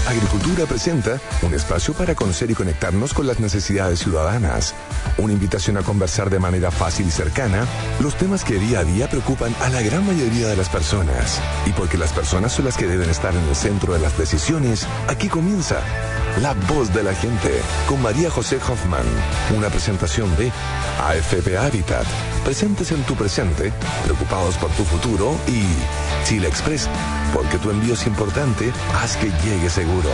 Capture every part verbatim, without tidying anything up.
Agricultura presenta un espacio para conocer y conectarnos con las necesidades ciudadanas. Una invitación a conversar de manera fácil y cercana los temas que día a día preocupan a la gran mayoría de las personas. Y porque las personas son las que deben estar en el centro de las decisiones, aquí comienza La Voz de la Gente con María José Hoffman. Una presentación de A F P Habitat. Presentes en tu presente, preocupados por tu futuro, y Chile Express, porque tu envío es importante, haz que llegue seguro.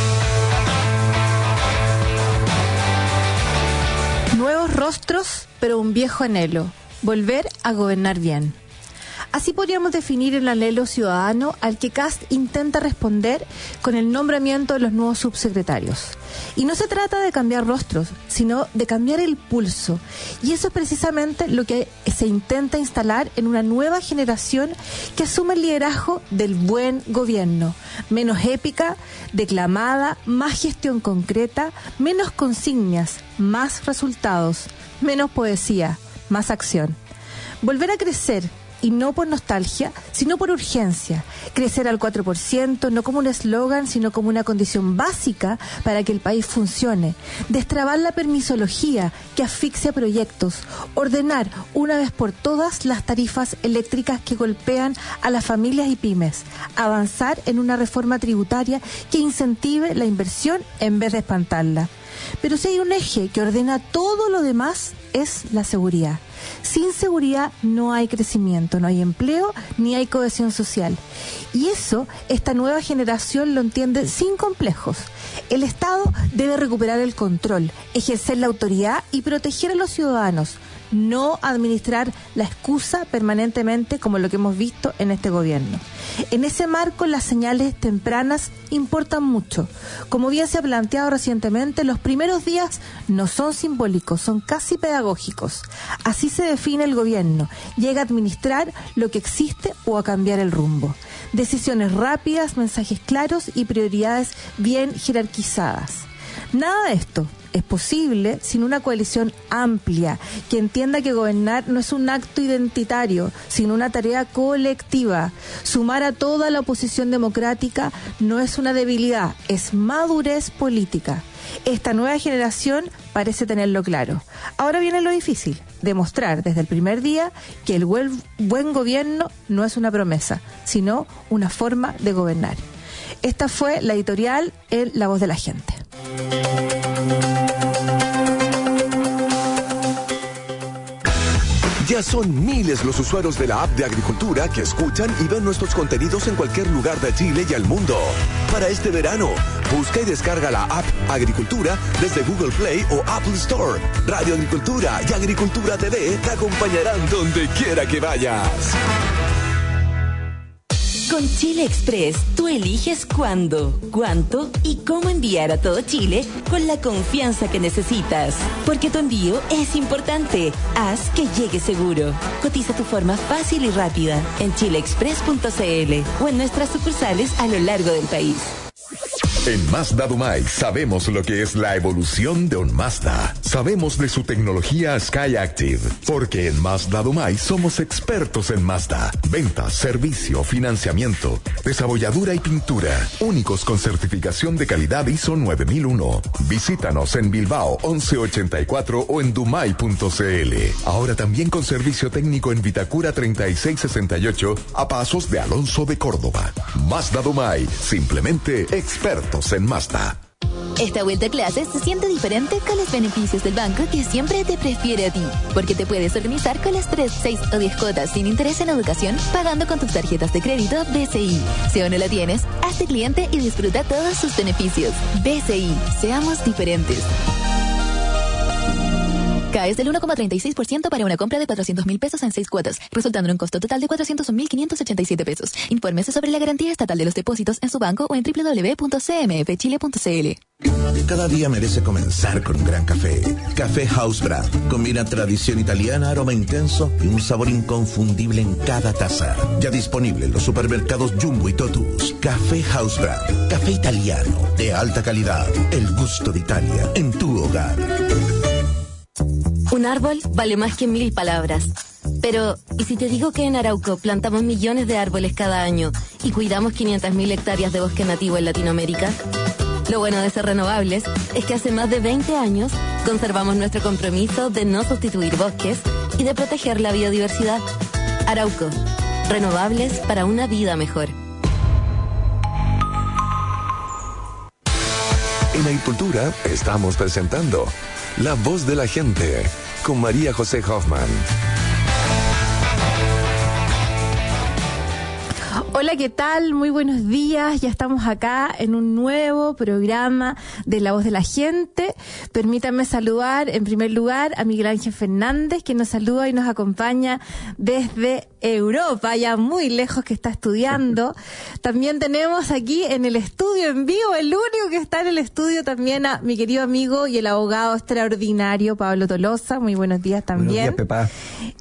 Nuevos rostros, pero un viejo anhelo: volver a gobernar bien. Así podríamos definir el anhelo ciudadano al que Kast intenta responder con el nombramiento de los nuevos subsecretarios. Y no se trata de cambiar rostros, sino de cambiar el pulso. Y eso es precisamente lo que se intenta instalar en una nueva generación que asume el liderazgo del buen gobierno. Menos épica, declamada, más gestión concreta, menos consignas, más resultados, menos poesía, más acción. Volver a crecer. Y no por nostalgia, sino por urgencia. Crecer al cuatro por ciento, no como un eslogan, sino como una condición básica para que el país funcione. Destrabar la permisología que asfixia proyectos. Ordenar una vez por todas las tarifas eléctricas que golpean a las familias y pymes. Avanzar en una reforma tributaria que incentive la inversión en vez de espantarla. Pero si hay un eje que ordena todo lo demás, es la seguridad. Sin seguridad no hay crecimiento, no hay empleo, ni hay cohesión social. Y eso, esta nueva generación lo entiende sin complejos. El Estado debe recuperar el control, ejercer la autoridad y proteger a los ciudadanos, no administrar la excusa permanentemente como lo que hemos visto en este gobierno. En ese marco, las señales tempranas importan mucho. Como bien se ha planteado recientemente, los primeros días no son simbólicos, son casi pedagógicos. Así se define el gobierno: llega a administrar lo que existe o a cambiar el rumbo. Decisiones rápidas, mensajes claros y prioridades bien jerarquizadas. Nada de esto es posible sin una coalición amplia que entienda que gobernar no es un acto identitario, sino una tarea colectiva. Sumar a toda la oposición democrática no es una debilidad, es madurez política. Esta nueva generación parece tenerlo claro. Ahora viene lo difícil: demostrar desde el primer día que el buen, buen gobierno no es una promesa, sino una forma de gobernar. Esta fue la editorial en La Voz de la Gente. Ya son miles los usuarios de la app de Agricultura que escuchan y ven nuestros contenidos en cualquier lugar de Chile y el mundo. Para este verano, busca y descarga la app Agricultura desde Google Play o Apple Store. Radio Agricultura y Agricultura T V te acompañarán donde quiera que vayas. Con Chile Express, tú eliges cuándo, cuánto y cómo enviar a todo Chile con la confianza que necesitas. Porque tu envío es importante. Haz que llegue seguro. Cotiza tu forma fácil y rápida en chile express punto c l o en nuestras sucursales a lo largo del país. En Mazda Dumay sabemos lo que es la evolución de un Mazda. Sabemos de su tecnología SkyActiv, porque en Mazda Dumay somos expertos en Mazda. Ventas, servicio, financiamiento, desabolladura y pintura. Únicos con certificación de calidad I S O nueve mil uno. Visítanos en Bilbao once ochenta y cuatro o en dumay punto c l. Ahora también con servicio técnico en Vitacura treinta y seis sesenta y ocho a pasos de Alonso de Córdoba. Mazda Dumay, simplemente expertos en Mazda. Esta vuelta a clases se siente diferente con los beneficios del banco que siempre te prefiere a ti. Porque te puedes organizar con las tres, seis o diez cuotas sin interés en educación pagando con tus tarjetas de crédito B C I. Si aún no la tienes, hazte cliente y disfruta todos sus beneficios. B C I, seamos diferentes. C A E es del uno coma treinta y seis por ciento para una compra de cuatrocientos mil pesos en seis cuotas, resultando en un costo total de cuatrocientos un mil quinientos ochenta y siete pesos. Infórmese sobre la garantía estatal de los depósitos en su banco o en doble u doble u doble u punto c m f chile punto c l. Cada día merece comenzar con un gran café. Café House Brand. Combina tradición italiana, aroma intenso y un sabor inconfundible en cada taza. Ya disponible en los supermercados Jumbo y Totus. Café House Brand. Café italiano de alta calidad. El gusto de Italia en tu hogar. Un árbol vale más que mil palabras. Pero, ¿y si te digo que en Arauco plantamos millones de árboles cada año y cuidamos quinientas mil hectáreas de bosque nativo en Latinoamérica. Lo bueno de ser renovables es que hace más de veinte años conservamos nuestro compromiso de no sustituir bosques y de proteger la biodiversidad. Arauco, renovables para una vida mejor. En Agricultura estamos presentando La Voz de la Gente con María José Hoffman. Hola, ¿qué tal? Muy buenos días. Ya estamos acá en un nuevo programa de La Voz de la Gente. Permítanme saludar en primer lugar a Miguel Ángel Fernández, que nos saluda y nos acompaña desde Europa, ya muy lejos, que está estudiando. También tenemos aquí en el estudio en vivo, el único que está en el estudio también, a mi querido amigo y el abogado extraordinario Pablo Tolosa. Muy buenos días también. Buenos días, Pepa.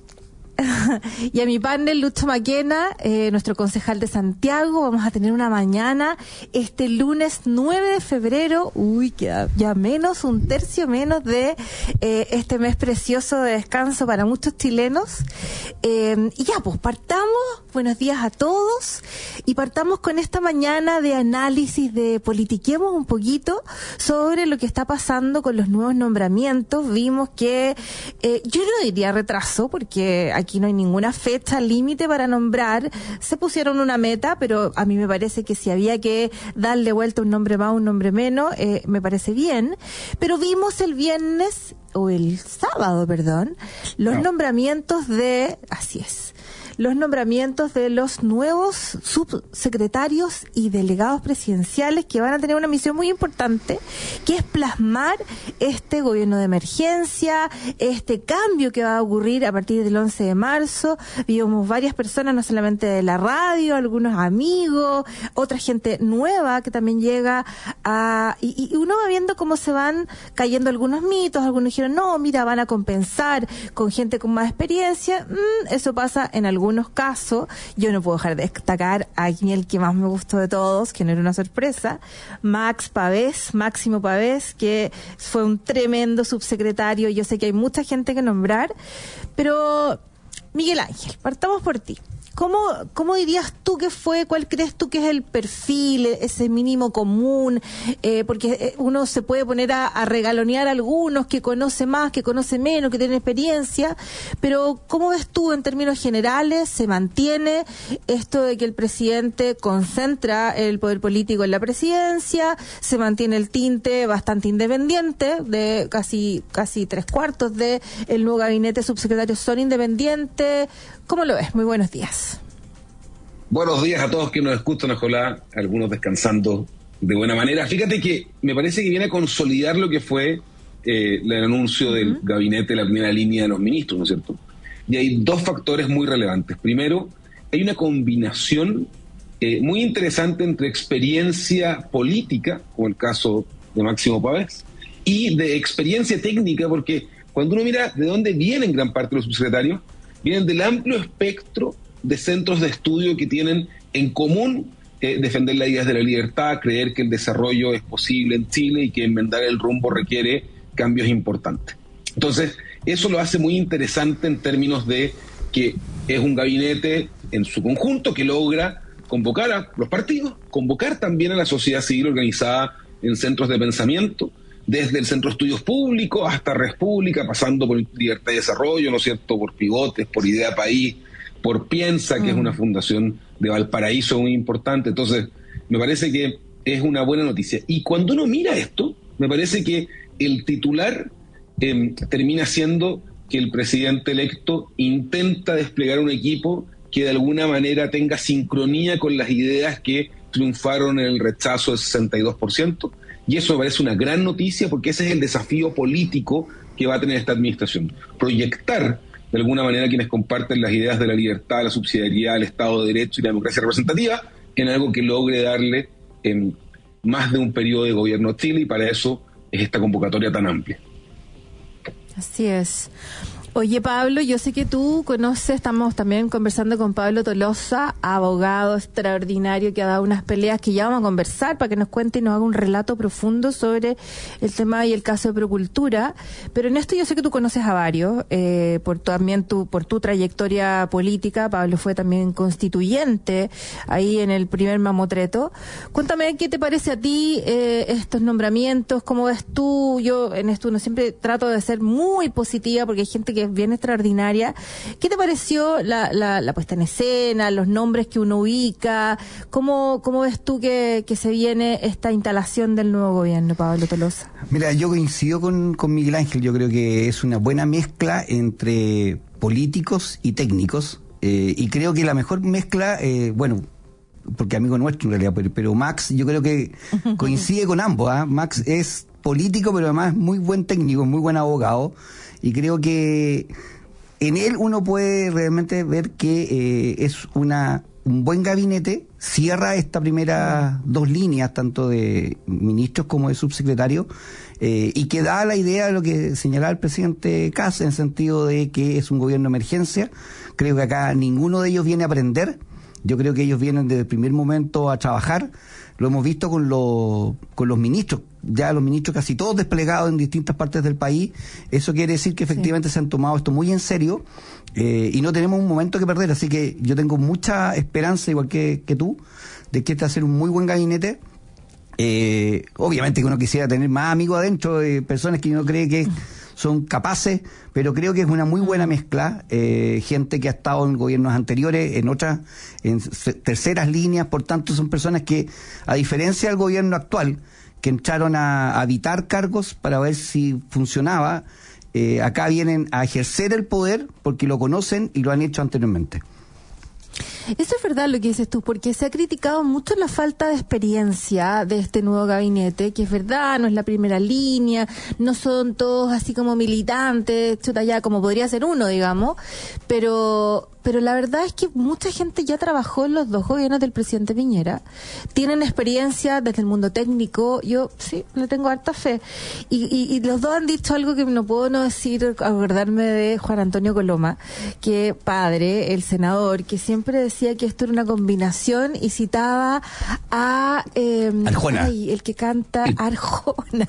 Y a mi panel, Lucho Maquena, eh, nuestro concejal de Santiago. Vamos a tener una mañana este lunes nueve de febrero, uy, queda ya menos, un tercio menos de eh, este mes precioso de descanso para muchos chilenos. Eh, y ya, pues partamos, buenos días a todos, y partamos con esta mañana de análisis, de politiquemos un poquito sobre lo que está pasando con los nuevos nombramientos. Vimos que, eh, yo no diría retraso, porque aquí no hay ninguna fecha límite para nombrar. Se pusieron una meta, pero a mí me parece que si había que darle vuelta un nombre más, un nombre menos, eh, me parece bien. Pero vimos el viernes, o el sábado, perdón, los no. nombramientos de, así es, los nombramientos de los nuevos subsecretarios y delegados presidenciales, que van a tener una misión muy importante, que es plasmar este gobierno de emergencia, este cambio que va a ocurrir a partir del once de marzo. Vimos varias personas, no solamente de la radio, algunos amigos, otra gente nueva que también llega a... Y, y uno va viendo cómo se van cayendo algunos mitos. Algunos dijeron, no, mira, van a compensar con gente con más experiencia. Mm, eso pasa en algunos algunos casos. Yo no puedo dejar de destacar a mí el que más me gustó de todos, que no era una sorpresa, Max Pavés, Máximo Pavés, que fue un tremendo subsecretario. Yo sé que hay mucha gente que nombrar, pero Miguel Ángel, partamos por ti. ¿Cómo, cómo dirías tú que fue? ¿Cuál crees tú que es el perfil, ese mínimo común? Eh, porque uno se puede poner a, a regalonear a algunos que conoce más, que conoce menos, que tienen experiencia, pero ¿cómo ves tú en términos generales? ¿Se mantiene esto de que el presidente concentra el poder político en la presidencia? ¿Se mantiene el tinte bastante independiente de casi casi tres cuartos de el nuevo gabinete subsecretarios son independientes? ¿Cómo lo ves? Muy buenos días. Buenos días a todos que nos escuchan, ojalá algunos descansando de buena manera. Fíjate que me parece que viene a consolidar lo que fue eh, el anuncio uh-huh. del gabinete, la primera línea de los ministros, ¿no es cierto? Y hay dos factores muy relevantes. Primero, hay una combinación eh, muy interesante entre experiencia política, como el caso de Máximo Pavés, y de experiencia técnica, porque cuando uno mira de dónde vienen gran parte de los subsecretarios, vienen del amplio espectro de centros de estudio que tienen en común eh, defender las ideas de la libertad, creer que el desarrollo es posible en Chile y que enmendar el rumbo requiere cambios importantes. Entonces, eso lo hace muy interesante en términos de que es un gabinete en su conjunto que logra convocar a los partidos, convocar también a la sociedad civil organizada en centros de pensamiento, desde el Centro de Estudios Públicos hasta Res Pública, pasando por Libertad y Desarrollo, ¿no es cierto?, por Pivotes, por Idea País, por Piensa, que mm. es una fundación de Valparaíso muy importante. Entonces, me parece que es una buena noticia. Y cuando uno mira esto, me parece que el titular eh, termina siendo que el presidente electo intenta desplegar un equipo que de alguna manera tenga sincronía con las ideas que triunfaron en el rechazo del sesenta y dos por ciento. Y eso me parece una gran noticia porque ese es el desafío político que va a tener esta administración. Proyectar de alguna manera a quienes comparten las ideas de la libertad, la subsidiariedad, el Estado de Derecho y la democracia representativa en algo que logre darle eh, más de un periodo de gobierno a Chile, y para eso es esta convocatoria tan amplia. Así es. Oye, Pablo, yo sé que tú conoces, estamos también conversando con Pablo Tolosa, abogado extraordinario que ha dado unas peleas que ya vamos a conversar para que nos cuente y nos haga un relato profundo sobre el tema y el caso de Procultura. Pero en esto yo sé que tú conoces a varios, eh, por también tu, por tu trayectoria política. Pablo fue también constituyente ahí en el primer mamotreto. Cuéntame, ¿qué te parece a ti eh, estos nombramientos? ¿Cómo ves tú? Yo en esto no siempre trato de ser muy positiva porque hay gente que es bien extraordinaria. ¿Qué te pareció la, la, la puesta en escena, los nombres que uno ubica? ¿Cómo, cómo ves tú que, que se viene esta instalación del nuevo gobierno, Pablo Tolosa? Mira, yo coincido con, con Miguel Ángel. Yo creo que es una buena mezcla entre políticos y técnicos. Eh, y creo que la mejor mezcla, eh, bueno, porque amigo nuestro en realidad, pero, pero Max, yo creo que coincide con ambos. ¿eh? Max es político, pero además muy buen técnico, muy buen abogado. Y creo que en él uno puede realmente ver que eh, es una un buen gabinete, cierra esta primera dos líneas, tanto de ministros como de subsecretarios, eh, y que da la idea de lo que señalaba el presidente Kast, en el sentido de que es un gobierno de emergencia. Creo que acá ninguno de ellos viene a aprender. Yo creo que ellos vienen desde el primer momento a trabajar. Lo hemos visto con los con los ministros, ya los ministros casi todos desplegados en distintas partes del país. Eso quiere decir que efectivamente sí se han tomado esto muy en serio, eh, y no tenemos un momento que perder. Así que yo tengo mucha esperanza, igual que, que tú, de que este va a ser un muy buen gabinete. Eh, obviamente que uno quisiera tener más amigos adentro, eh, personas que uno cree que son capaces, pero creo que es una muy buena mezcla, eh, gente que ha estado en gobiernos anteriores, en otras, en terceras líneas. Por tanto son personas que, a diferencia del gobierno actual, que entraron a, a habitar cargos para ver si funcionaba, eh, acá vienen a ejercer el poder porque lo conocen y lo han hecho anteriormente. Eso es verdad lo que dices tú, porque se ha criticado mucho la falta de experiencia de este nuevo gabinete, que es verdad, no es la primera línea, no son todos así como militantes, chuta ya, como podría ser uno, digamos, pero pero la verdad es que mucha gente ya trabajó en los dos gobiernos del presidente Piñera, tienen experiencia desde el mundo técnico. Yo sí, le tengo harta fe, y, y, y los dos han dicho algo que no puedo no decir, acordarme de Juan Antonio Coloma, que padre, el senador, que siempre decía que esto era una combinación, y citaba a eh, Arjona, ay, el que canta Arjona.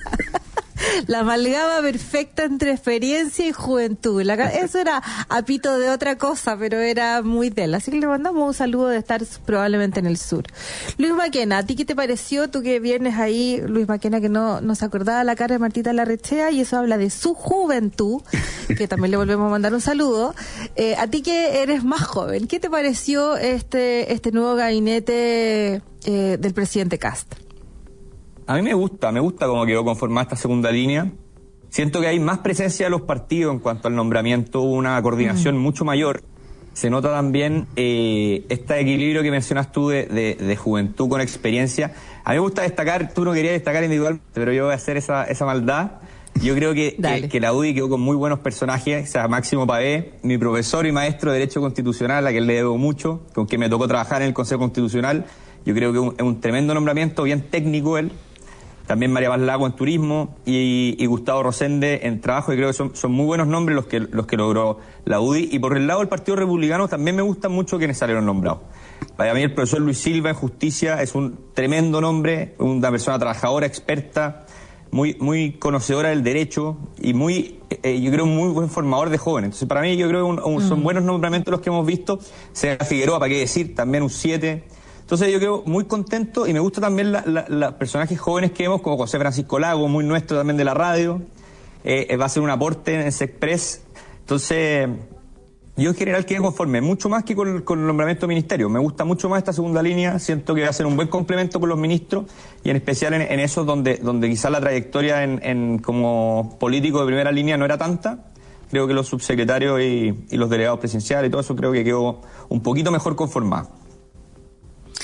La amalgama perfecta entre experiencia y juventud. La, eso era apito de otra cosa, pero era muy de él. Así que le mandamos un saludo de estar probablemente en el sur. Luis Maquena, ¿a ti qué te pareció? Tú que vienes ahí, Luis Maquena, que no nos acordaba la cara de Martita Larrechea, y eso habla de su juventud, que también le volvemos a mandar un saludo. Eh, a ti que eres más joven, ¿qué te pareció este, este nuevo gabinete eh, del presidente Kast? A mí me gusta, me gusta cómo quedó conformada esta segunda línea. Siento que hay más presencia de los partidos en cuanto al nombramiento, una coordinación mm. mucho mayor. Se nota también eh, este equilibrio que mencionas tú de, de, de juventud con experiencia. A mí me gusta destacar, tú no querías destacar individualmente, pero yo voy a hacer esa, esa maldad. Yo creo que, que, que la U D I quedó con muy buenos personajes, o sea, Máximo Pavé, mi profesor y maestro de Derecho Constitucional, a quien le debo mucho, con quien me tocó trabajar en el Consejo Constitucional. Yo creo que es un, es un tremendo nombramiento, bien técnico él. También María Paz Lago en turismo y, y Gustavo Rosende en trabajo, y creo que son, son muy buenos nombres los que los que logró la U D I. Y por el lado del Partido Republicano también me gustan mucho quienes salieron nombrados. Para mí el profesor Luis Silva en Justicia es un tremendo nombre, una persona trabajadora, experta, muy muy conocedora del derecho y muy, eh, yo creo, muy buen formador de jóvenes. Entonces para mí yo creo que un, un, son buenos nombramientos los que hemos visto. Sea Figueroa, para qué decir, también un siete. Entonces yo quedo muy contento, y me gusta también los la, la personajes jóvenes que vemos, como José Francisco Lago, muy nuestro también de la radio, eh, va a ser un aporte en Sexpress. Entonces yo en general quedé conforme, mucho más que con, con el nombramiento de ministerio. Me gusta mucho más esta segunda línea, siento que va a ser un buen complemento con los ministros, y en especial en, en esos donde, donde quizás la trayectoria en, en como político de primera línea no era tanta. Creo que los subsecretarios y, y los delegados presidenciales y todo eso creo que quedó un poquito mejor conformado.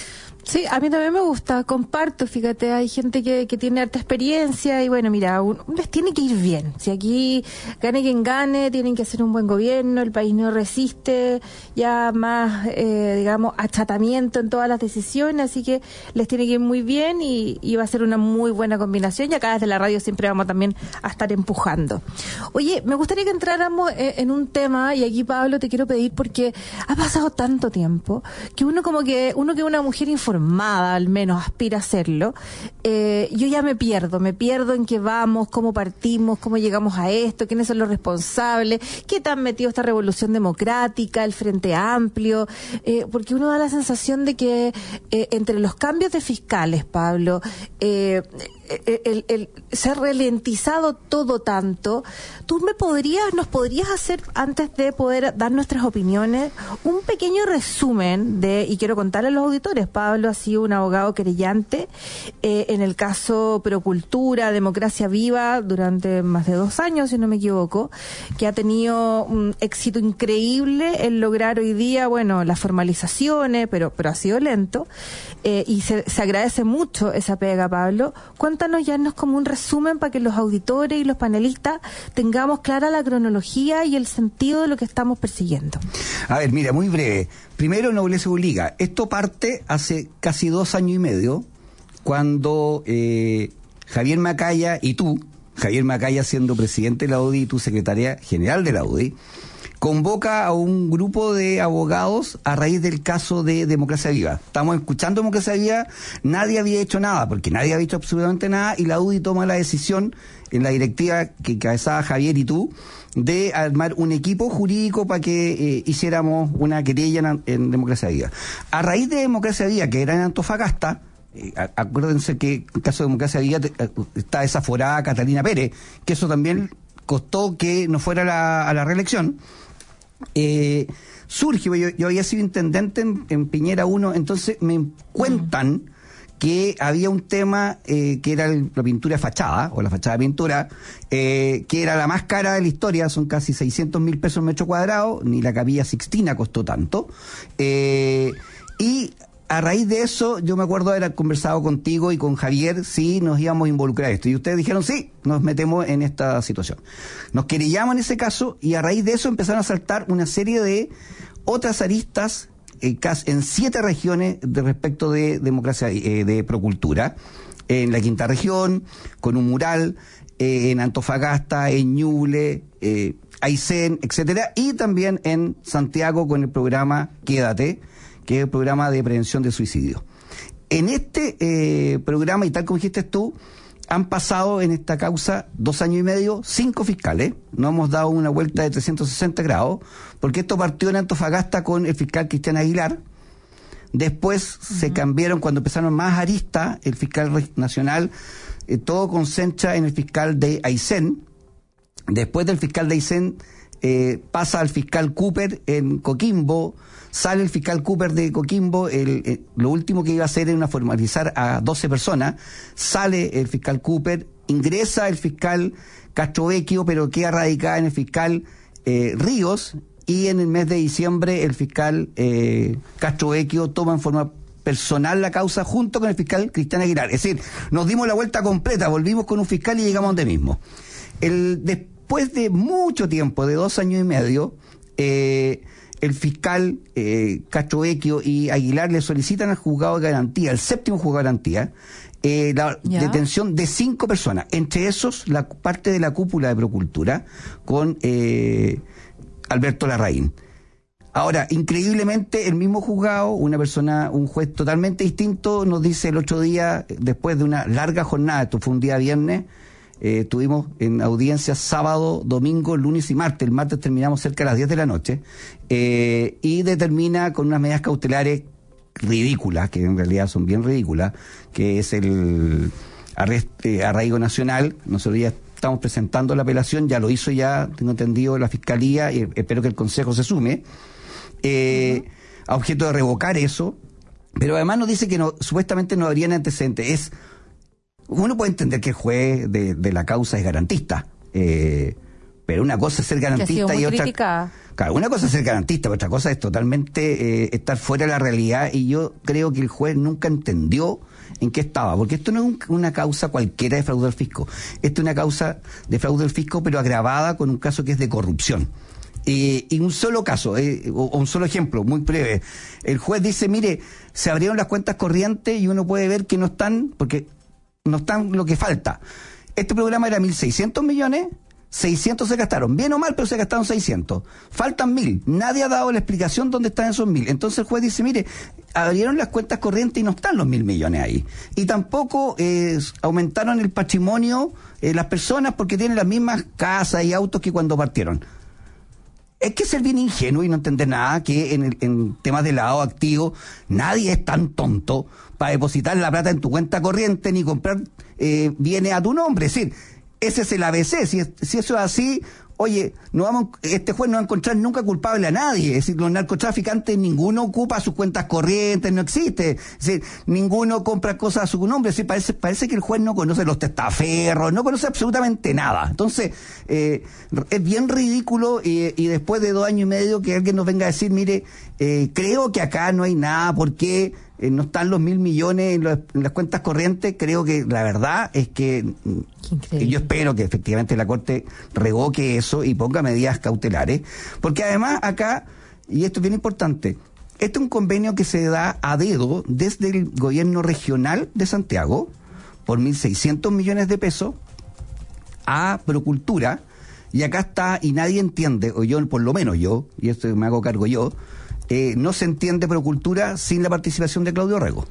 Sí, a mí también me gusta, comparto, fíjate, hay gente que, que tiene harta experiencia y bueno, mira, un, les tiene que ir bien. Si aquí gane quien gane, tienen que hacer un buen gobierno, el país no resiste ya más, eh, digamos, achatamiento en todas las decisiones, así que les tiene que ir muy bien y, y va a ser una muy buena combinación y acá desde la radio siempre vamos también a estar empujando. Oye, me gustaría que entráramos en, en un tema y aquí, Pablo, te quiero pedir porque ha pasado tanto tiempo que uno como que, uno que es una mujer informada, al menos aspira a hacerlo, eh, yo ya me pierdo, me pierdo en qué vamos, cómo partimos, cómo llegamos a esto, quiénes son los responsables, qué tan metido esta revolución democrática, el Frente Amplio, eh, porque uno da la sensación de que eh, entre los cambios de fiscales, Pablo, eh, el, el, el, se ha ralentizado todo tanto. ¿Tú me podrías, nos podrías hacer, antes de poder dar nuestras opiniones, un pequeño resumen de, y quiero contarle a los auditores, Pablo ha sido un abogado querellante eh, en el caso Procultura, Democracia Viva, durante más de dos años, si no me equivoco, que ha tenido un éxito increíble en lograr hoy día, bueno, las formalizaciones, pero, pero ha sido lento, eh, y se, se agradece mucho esa pega, Pablo. Cuéntanos ya nos como un resumen para que los auditores y los panelistas tengamos clara la cronología y el sentido de lo que estamos persiguiendo. A ver, mira, muy breve. Primero, Nobleza Obliga. Esto parte hace casi dos años y medio, cuando eh, Javier Macaya y tú, Javier Macaya siendo presidente de la U D I y tú secretaria general de la U D I, convoca a un grupo de abogados a raíz del caso de Democracia Viva. Estamos escuchando Democracia Viva, nadie había hecho nada, porque nadie había hecho absolutamente nada, y la U D I toma la decisión, en la directiva que encabezaba Javier y tú, de armar un equipo jurídico para que eh, hiciéramos una querella en, en Democracia Viva. A raíz de Democracia Viva, que era en Antofagasta, eh, acuérdense que en el caso de Democracia Viva te, está desaforada Catalina Pérez, que eso también costó que no fuera la, a la reelección. Eh, surge, yo, yo había sido intendente en, en Piñera uno, entonces me cuentan que había un tema eh, que era el, la pintura de fachada, o la fachada de pintura, eh, que era la más cara de la historia, son casi seiscientos mil pesos metro cuadrado, ni la Capilla Sixtina costó tanto, eh, y a raíz de eso, yo me acuerdo de haber conversado contigo y con Javier si nos íbamos a involucrar en esto. Y ustedes dijeron, sí, nos metemos en esta situación. Nos querellamos en ese caso y a raíz de eso empezaron a saltar una serie de otras aristas eh, en siete regiones de respecto de democracia, eh, de Procultura. En la quinta región, con un mural, eh, en Antofagasta, en Ñuble, eh, Aysén, etcétera. Y también en Santiago con el programa Quédate, que es el programa de prevención de suicidio. En este eh, programa, y tal como dijiste tú, han pasado en esta causa dos años y medio, cinco fiscales. No hemos dado una vuelta de trescientos sesenta grados, porque esto partió en Antofagasta con el fiscal Cristian Aguilar. Después uh-huh. se cambiaron, cuando empezaron más aristas, el fiscal nacional, eh, todo concentra en el fiscal de Aysén. Después del fiscal de Aysén, eh, pasa al fiscal Cooper en Coquimbo. Sale el fiscal Cooper de Coquimbo, el, el, lo último que iba a hacer era una formalizar a doce personas, sale el fiscal Cooper, ingresa el fiscal Castrovecchio, pero queda radicada en el fiscal eh, Ríos, y en el mes de diciembre el fiscal eh, Castrovecchio toma en forma personal la causa junto con el fiscal Cristian Aguilar. Es decir, nos dimos la vuelta completa, volvimos con un fiscal y llegamos donde mismo. El, después de mucho tiempo, de dos años y medio, eh, el fiscal eh, Castrovecchio y Aguilar le solicitan al juzgado de garantía, el séptimo juzgado de garantía, eh, la ¿Ya? detención de cinco personas, entre esos la parte de la cúpula de Procultura con eh, Alberto Larraín. Ahora, increíblemente, el mismo juzgado, una persona, un juez totalmente distinto, nos dice el otro día, después de una larga jornada, esto fue un día viernes, Eh, tuvimos en audiencia sábado, domingo, lunes y martes. El martes terminamos cerca de las diez de la noche, eh, y determina con unas medidas cautelares ridículas, que en realidad son bien ridículas, que es el arrest, eh, arraigo nacional. Nosotros ya estamos presentando la apelación, ya lo hizo ya, tengo entendido, la Fiscalía, y espero que el Consejo se sume, eh, uh-huh. a objeto de revocar eso, pero además nos dice que no, supuestamente no habrían antecedentes. Es Uno puede entender que el juez de, de la causa es garantista, eh, pero una cosa es ser garantista y otra... Criticada. Claro, una cosa es ser garantista, otra cosa es totalmente eh, estar fuera de la realidad, y yo creo que el juez nunca entendió en qué estaba, porque esto no es un, una causa cualquiera de fraude al fisco, esto es una causa de fraude al fisco, pero agravada con un caso que es de corrupción. Eh, y un solo caso, eh, o, o un solo ejemplo, muy breve. El juez dice, mire, se abrieron las cuentas corrientes y uno puede ver que no están, porque no están lo que falta. Este programa era mil seiscientos millones, seiscientos se gastaron, bien o mal, pero se gastaron seiscientos. Faltan mil. Nadie ha dado la explicación dónde están esos mil. Entonces el juez dice, mire, abrieron las cuentas corrientes y no están los mil millones ahí. Y tampoco eh, aumentaron el patrimonio eh, las personas porque tienen las mismas casas y autos que cuando partieron. Es que ser bien ingenuo y no entender nada, que en, el, en temas de lavado activo nadie es tan tonto para depositar la plata en tu cuenta corriente ni comprar eh, bienes a tu nombre. Es decir, ese es el A B C. Si, es, si eso es así, oye, no vamos, este juez no va a encontrar nunca culpable a nadie. Es decir, los narcotraficantes, ninguno ocupa sus cuentas corrientes, no existe. Es decir, ninguno compra cosas a su nombre. Es decir, parece, parece que el juez no conoce los testaferros, no conoce absolutamente nada. Entonces, eh, es bien ridículo y, y después de dos años y medio que alguien nos venga a decir, mire, eh, creo que acá no hay nada, ¿por qué eh, no están los mil millones en, los, en las cuentas corrientes? Creo que la verdad es que eh, yo espero que efectivamente la Corte revoque eso y ponga medidas cautelares, porque además acá, y esto es bien importante, este es un convenio que se da a dedo desde el gobierno regional de Santiago por mil seiscientos millones de pesos a Procultura, y acá está, y nadie entiende, o yo, por lo menos yo, y esto me hago cargo yo, eh, no se entiende Procultura sin la participación de Claudio Rego.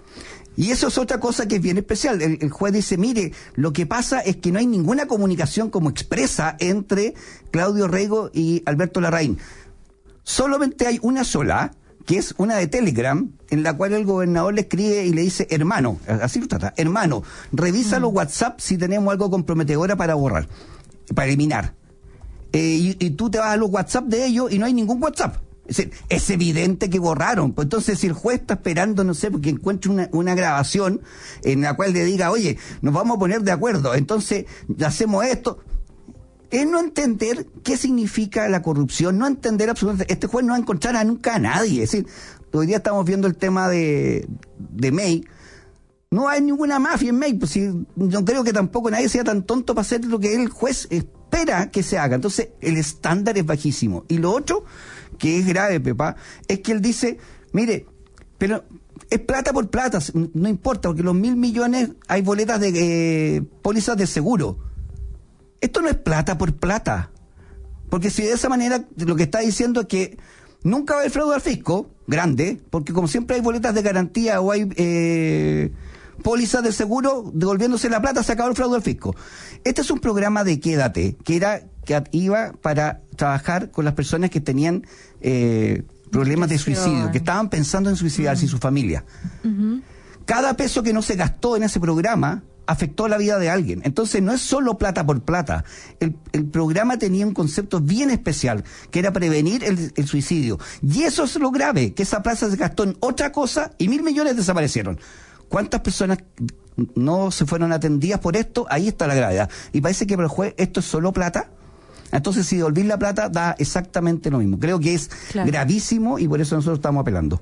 Y eso es otra cosa que es bien especial. El, el juez dice, mire, lo que pasa es que no hay ninguna comunicación como expresa entre Claudio Rego y Alberto Larraín. Solamente hay una sola, que es una de Telegram, en la cual el gobernador le escribe y le dice, hermano, así lo trata, hermano, revisa mm. los WhatsApp si tenemos algo comprometedora para borrar, para eliminar. Eh, y, y tú te vas a los WhatsApp de ellos y no hay ningún WhatsApp. Es decir, es evidente que borraron. Pues entonces, si el juez está esperando, no sé, porque encuentre una, una grabación en la cual le diga, oye, nos vamos a poner de acuerdo, entonces hacemos esto, es no entender qué significa la corrupción, no entender absolutamente. Este juez no va a encontrar a nunca a nadie. Es decir, hoy día estamos viendo el tema de, de M E I. No hay ninguna mafia en M E I, pues si, no creo que tampoco nadie sea tan tonto para hacer lo que el juez espera que se haga. Entonces, el estándar es bajísimo. Y lo otro, que es grave, Pepa, es que él dice, mire, pero es plata por plata, no importa, porque los mil millones hay boletas de eh, pólizas de seguro. Esto no es plata por plata, porque si de esa manera lo que está diciendo es que nunca va a haber fraude al fisco grande, porque como siempre hay boletas de garantía o hay eh, pólizas de seguro, devolviéndose la plata se acabó el fraude al fisco. Este es un programa de Quédate, que era que iba para trabajar con las personas que tenían eh, problemas de suicidio, que estaban pensando en suicidarse uh-huh. y su familia. Uh-huh. Cada peso que no se gastó en ese programa afectó la vida de alguien. Entonces no es solo plata por plata. El, el programa tenía un concepto bien especial, que era prevenir el, el suicidio. Y eso es lo grave, que esa plata se gastó en otra cosa y mil millones desaparecieron. ¿Cuántas personas no se fueron atendidas por esto? Ahí está la gravedad. Y parece que para el juez esto es solo plata. Entonces, si devolver la plata da exactamente lo mismo. Creo que es claro. gravísimo y por eso nosotros estamos apelando.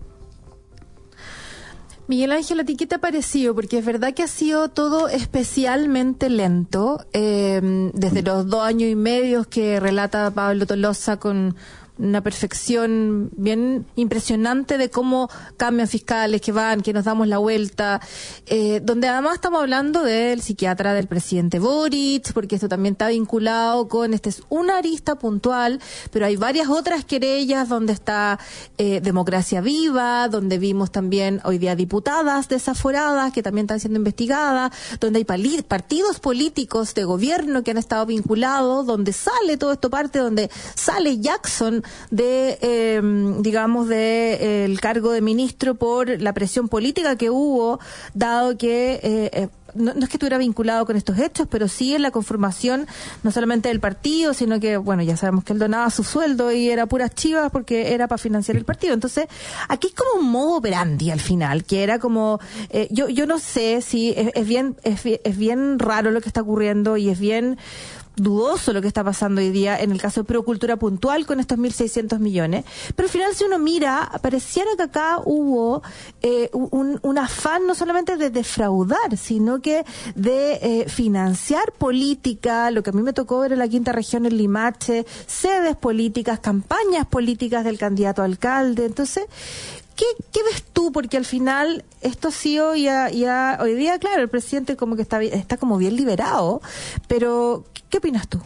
Miguel Ángel, ¿a ti qué te ha parecido? Porque es verdad que ha sido todo especialmente lento, eh, desde los dos años y medio que relata Pablo Tolosa con una perfección bien impresionante de cómo cambian fiscales, que van, que nos damos la vuelta, eh, donde además estamos hablando del psiquiatra del presidente Boric, porque esto también está vinculado con, este es una arista puntual, pero hay varias otras querellas donde está eh, Democracia Viva, donde vimos también hoy día diputadas desaforadas que también están siendo investigadas, donde hay pali- partidos políticos de gobierno que han estado vinculados, donde sale todo esto parte, donde sale Jackson de, eh, digamos, de eh, el cargo de ministro por la presión política que hubo, dado que eh, eh, no, no es que estuviera vinculado con estos hechos, pero sí en la conformación no solamente del partido, sino que, bueno, ya sabemos que él donaba su sueldo y era puras chivas porque era para financiar el partido. Entonces, aquí es como un modo operandi al final, que era como, eh, yo yo no sé si es, es bien es, es bien raro lo que está ocurriendo y es bien dudoso lo que está pasando hoy día en el caso de Procultura Puntual con estos mil seiscientos millones, pero al final si uno mira, pareciera que acá hubo eh, un, un afán no solamente de defraudar, sino que de eh, financiar política, lo que a mí me tocó ver en la quinta región en Limache, sedes políticas, campañas políticas del candidato a alcalde. Entonces, ¿Qué, ¿Qué ves tú? Porque al final esto sí hoy, ya, ya, hoy día, claro, el presidente como que está, está como bien liberado, pero ¿qué opinas tú?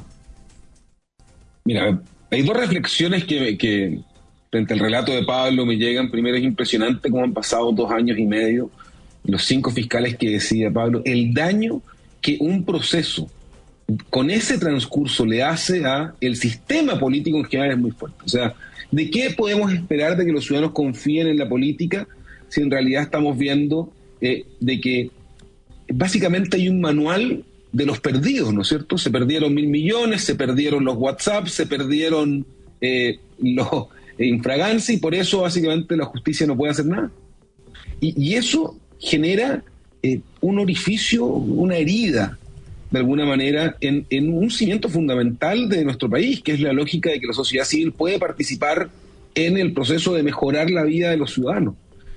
Mira, hay dos reflexiones que, que frente al relato de Pablo me llegan. Primero, es impresionante cómo han pasado dos años y medio, los cinco fiscales que decía Pablo, el daño que un proceso con ese transcurso le hace a el sistema político en general es muy fuerte. O sea, ¿de qué podemos esperar de que los ciudadanos confíen en la política si en realidad estamos viendo eh, de que básicamente hay un manual de los perdidos, ¿no es cierto? Se perdieron mil millones, se perdieron los WhatsApp, se perdieron eh, los eh, infragancia y por eso básicamente la justicia no puede hacer nada. Y, y eso genera eh, un orificio, una herida, de alguna manera, en, en un cimiento fundamental de nuestro país, que es la lógica de que la sociedad civil puede participar en el proceso de mejorar la vida de los ciudadanos.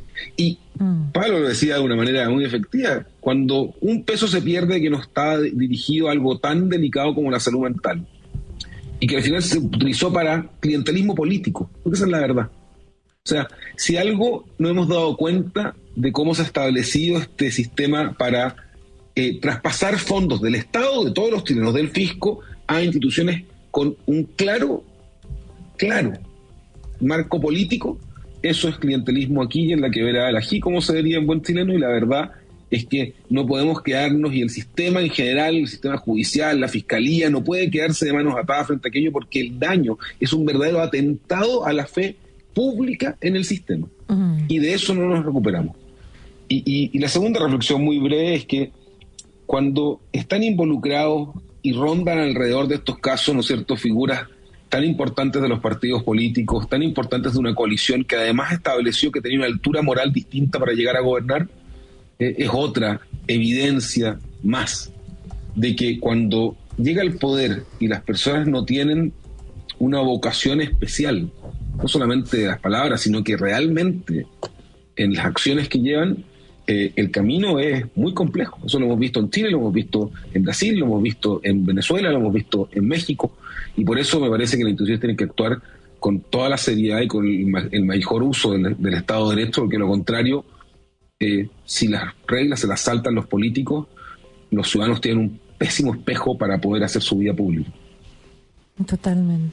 Y mm. Pablo lo decía de una manera muy efectiva, cuando un peso se pierde que no está dirigido a algo tan delicado como la salud mental, y que al final se utilizó para clientelismo político, porque esa es la verdad. O sea, si algo no hemos dado cuenta de cómo se ha establecido este sistema para Eh, traspasar fondos del Estado, de todos los chilenos, del fisco, a instituciones con un claro, claro marco político, eso es clientelismo aquí y en la quebrada del ají, como se diría en buen chileno, y la verdad es que no podemos quedarnos, y el sistema en general, el sistema judicial, la fiscalía, no puede quedarse de manos atadas frente a aquello, porque el daño es un verdadero atentado a la fe pública en el sistema. Uh-huh. Y de eso no nos recuperamos. Y, y, y la segunda reflexión muy breve es que cuando están involucrados y rondan alrededor de estos casos, ¿no es cierto?, figuras tan importantes de los partidos políticos, tan importantes de una coalición que además estableció que tenía una altura moral distinta para llegar a gobernar, eh, es otra evidencia más de que cuando llega el poder y las personas no tienen una vocación especial, no solamente de las palabras, sino que realmente en las acciones que llevan, Eh, el camino es muy complejo. Eso lo hemos visto en Chile, lo hemos visto en Brasil, lo hemos visto en Venezuela, lo hemos visto en México, y por eso me parece que las instituciones tienen que actuar con toda la seriedad y con el, el mejor uso del, del Estado de Derecho, porque lo contrario, eh, si las reglas se las saltan los políticos, los ciudadanos tienen un pésimo espejo para poder hacer su vida pública. Totalmente.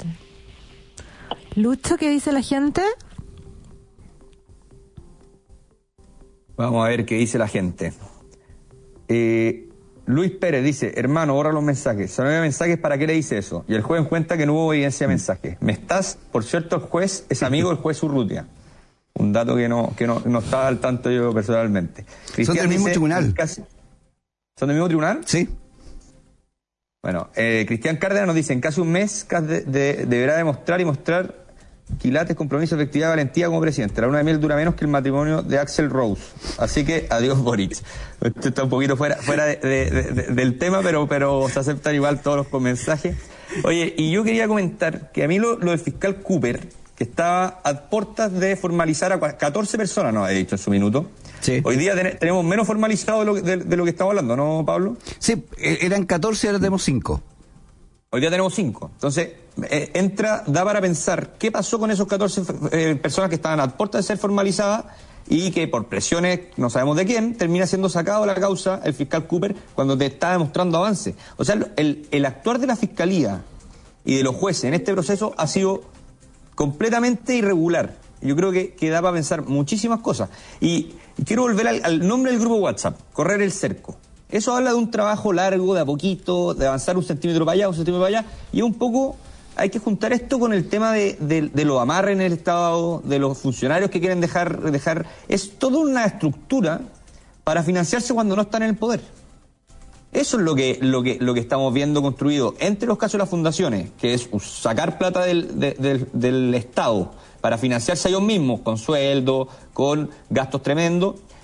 Lucho, ¿qué dice la gente? Vamos a ver qué dice la gente. Eh, Luis Pérez dice, hermano, borra los mensajes. Si no hay mensajes, ¿para qué le dice eso? Y el juez encuentra que no hubo evidencia de mensaje. Me estás, por cierto, el juez es amigo del juez Urrutia. Un dato que no que no, no estaba al tanto yo personalmente. Cristian ¿Son del mismo dice, tribunal? Casi, ¿Son del mismo tribunal? Sí. Bueno, eh, Cristian Cárdenas nos dice, en casi un mes Cas de, de, deberá demostrar y mostrar quilates, compromiso, efectividad, valentía como presidente. La luna de miel dura menos que el matrimonio de Axl Rose. Así que adiós, Boric. Esto está un poquito fuera, fuera de, de, de, del tema, pero, pero se aceptan igual todos los mensajes. Oye, y yo quería comentar que a mí lo, lo del fiscal Cooper, que estaba a puertas de formalizar a catorce personas, nos ha dicho en su minuto. Sí. Hoy día ten, tenemos menos formalizado de lo, de, de lo que estamos hablando, ¿no, Pablo? Sí, eran catorce, ahora tenemos cinco. Hoy día tenemos cinco. Entonces, eh, entra, da para pensar qué pasó con esos catorce eh, personas que estaban a puerta de ser formalizadas y que por presiones, no sabemos de quién, termina siendo sacado de la causa el fiscal Cooper cuando te está demostrando avance. O sea, el, el actuar de la fiscalía y de los jueces en este proceso ha sido completamente irregular. Yo creo que, que da para pensar muchísimas cosas. Y, y quiero volver al, al nombre del grupo WhatsApp, Correr el Cerco. Eso habla de un trabajo largo, de a poquito, de avanzar un centímetro para allá, un centímetro para allá, y un poco hay que juntar esto con el tema de, de, de los amarres en el Estado, de los funcionarios que quieren dejar, dejar... Es toda una estructura para financiarse cuando no están en el poder. Eso es lo que, lo que, lo que estamos viendo construido entre los casos de las fundaciones, que es sacar plata del, de, del, del Estado para financiarse a ellos mismos, con sueldos, con gastos tremendos,